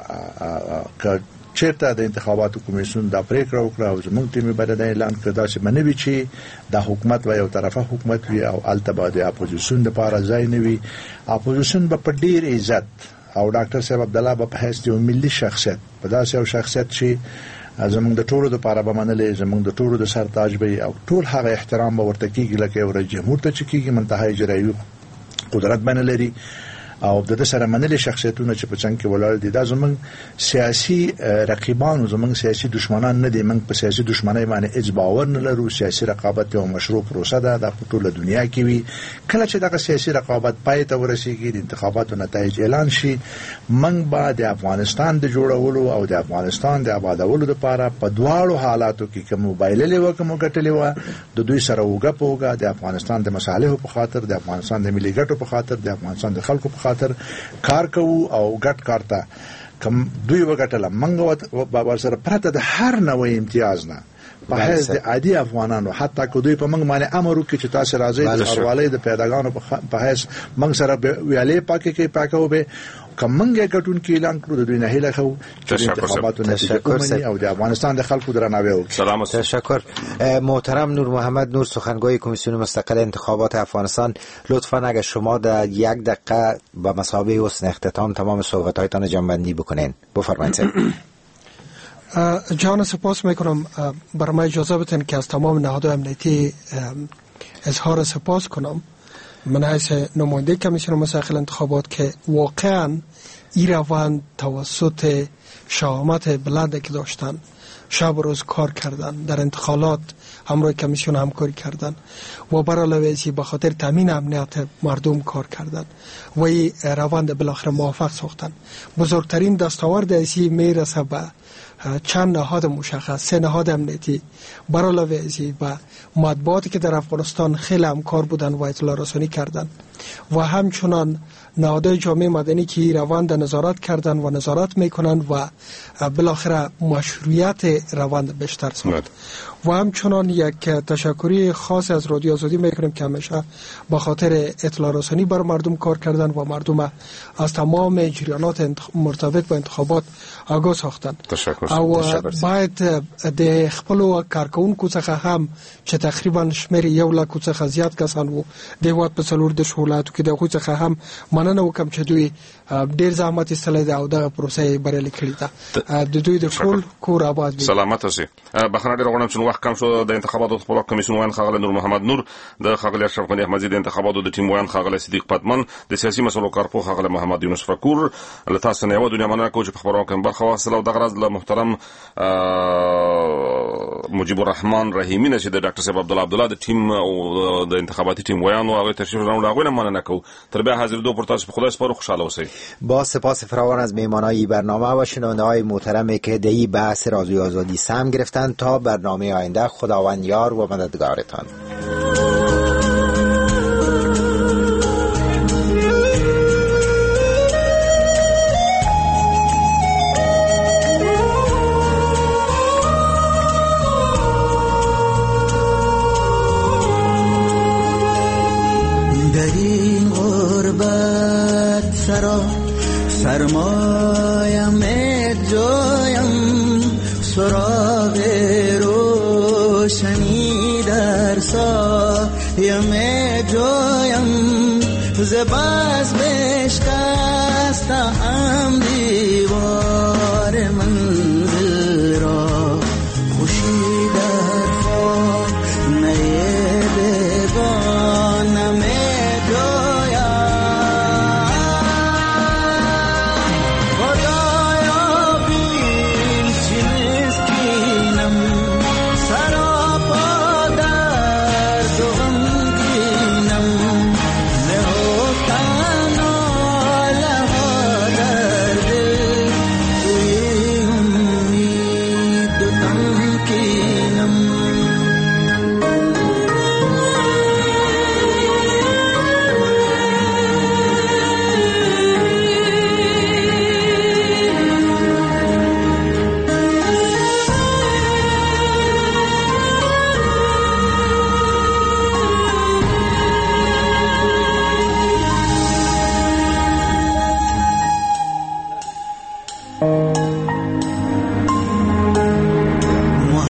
چیرته د انتخاباتو کمیسیون دا پریکړه وکړه او زموږ ټیم به دا اعلان کړ دا چې منوي چې د حکومت و یو طرفه حکومت وي او التبا د اپوزیشن د لپاره ځای نه وي. اپوزیشن به په ډیر عزت او ډاکټر صاحب عبد الله به په حیث یو ملي شخصیت په داسې یو شخصیت چې زمونږ د ټولو لپاره به منلې، زمونږ د ټولو د سر تاج به او ټول هغه احترام به ورته کېږي لکه یو رئیس جمهور ته چې کېږي منتهی اجرایي قدرت باندې لري او د سره منلې شخصیتونه چې په څنګه کې ولاړ دي. دا زمونږ سیاسي رقیبان، زمونږ سیاسي دشمنان نه دي. موږ په سیاسي دشمنۍ باندې هیڅ باور نه لرو. سیاسي رقابت یو مشروع پروسه ده د ټوله دنیا کې وي. کله چې دغه سیاسي رقابت پای ته ورسیږي د انتخاباتو نتایج اعلان شي، موږ به د افغانستان د جوړولو او د افغانستان د آبادولو لپاره په دواړو حالاتو کې کوم موبایل له وکمو ګټلې و د دوی سره وګه پوګه د افغانستان د مصالحو په خاطر، د افغانستان د ملي ګټو په خاطر، د افغانستان د خلکو په خاطر کار کوو او ګټ کارته کوم دوی وګټله. موږ به سره پرته د هر نوې امتیاز نه په حیث د عادي افغانانو حتی که دوی په موږ باندې امر وکړي چې تاسو راځئ د ښاروالۍ د پیداګانو په حیث موږ سره ویالې پاکې کوي پاکو به که موږ ګټون کې اعلان کړو د دوی نه هیله کوو چې د انتخاباتو نتیجه ومني او د افغانستان د خلکو درناوی وکړي. سلام. تشکر. محترم نور محمد نور، سخنگوی کمیسیون مستقل انتخابات افغانستان، لطفاً اگر شما در یک دقیقه به مثابه حسن اختتام تمام صحبت‌هایتان جمع‌بندی بکنین بفرمایید. جان سپاس میکنم. برای من اجازه بدین که از تمام نهادهای امنیتی اظهار سپاس کنم من حیث نماینده کمیسیون مستقل انتخابات که واقعا این روند توسط شهامت بلندی که داشتن شب و روز کار کردن، در انتخابات همراه کمیسیون همکاری کردن و برای علاوه ازی به خاطر تامین امنیت مردم کار کردن و این روند بالاخره موفق ساختن. بزرگترین دستاورد ازی میرسه به چند نهاد مشخص، سه نهاد امنیتی برای علاوه ازی به مطبوعاتی که در افغانستان خیلی همکار بودن و اطلاع رسانی کردن و همچنان نهادهای جامعه مدنی که روند نظارت کردن و نظارت میکنن و بالاخره مشروعیت روند بیشتر ساخت. و همچنان یک تشکری خاص از رادیو آزادی میکنیم که همیشه با خاطر اطلاع رسانی بر مردم کار کردن و مردم از تمام جریانات مرتبط با انتخابات آگاه ساختن. تشکر. او باید د خپل کارکونکو څخه هم چې تقریبا شمیر یو لک څخه زیات کسان وو د هیواد په څلور د ولایتو کې د هغوی څخه هم مننه وکم چې دوی ډیر زحمت ایستلی دی او دغه پروسه بریالۍ کړې ده. د دوی د ټول کور آباد وي. سلامت اوسئ. بخښنه ډېره غواړم چې وخت کم شو. د انتخاباتو خپلواک کمیسیون ویاند ښاغلی نور محمد نور، د ښاغلي اشرف غني احمدزي د انتخاباتو د ټیم ویاند ښاغلی صدیق پتمن، د سیاسي مسلو کارپوه ښاغلی محمد یونس فکور، له تاسو نه یوه دنیا مننه کوو چې په خپرونه کې برخه واخیستله. او دغه راز له محترم مجيب الرحمن رحیمي نه چې د ډاکټر صاحب عبدالله عبدالله د ټیم او د انتخاباتي ټیم ویاند او هغوی تشریف راوړل، هغوی نه مننه کوو. تر بیا حاضرېدو پر تاسو په خدای سپارو. خوشحاله اوسئ. با سپاس فراوان از میهمانای برنامه و شنونده‌های محترمی که در این بحث رادیو آزادی سهم گرفتند. تا برنامه آینده خداوند یار و مددگارتان. سرمایم جایم سراغ روشنی در سایم جایم زباز بشکستم دیوار منزل را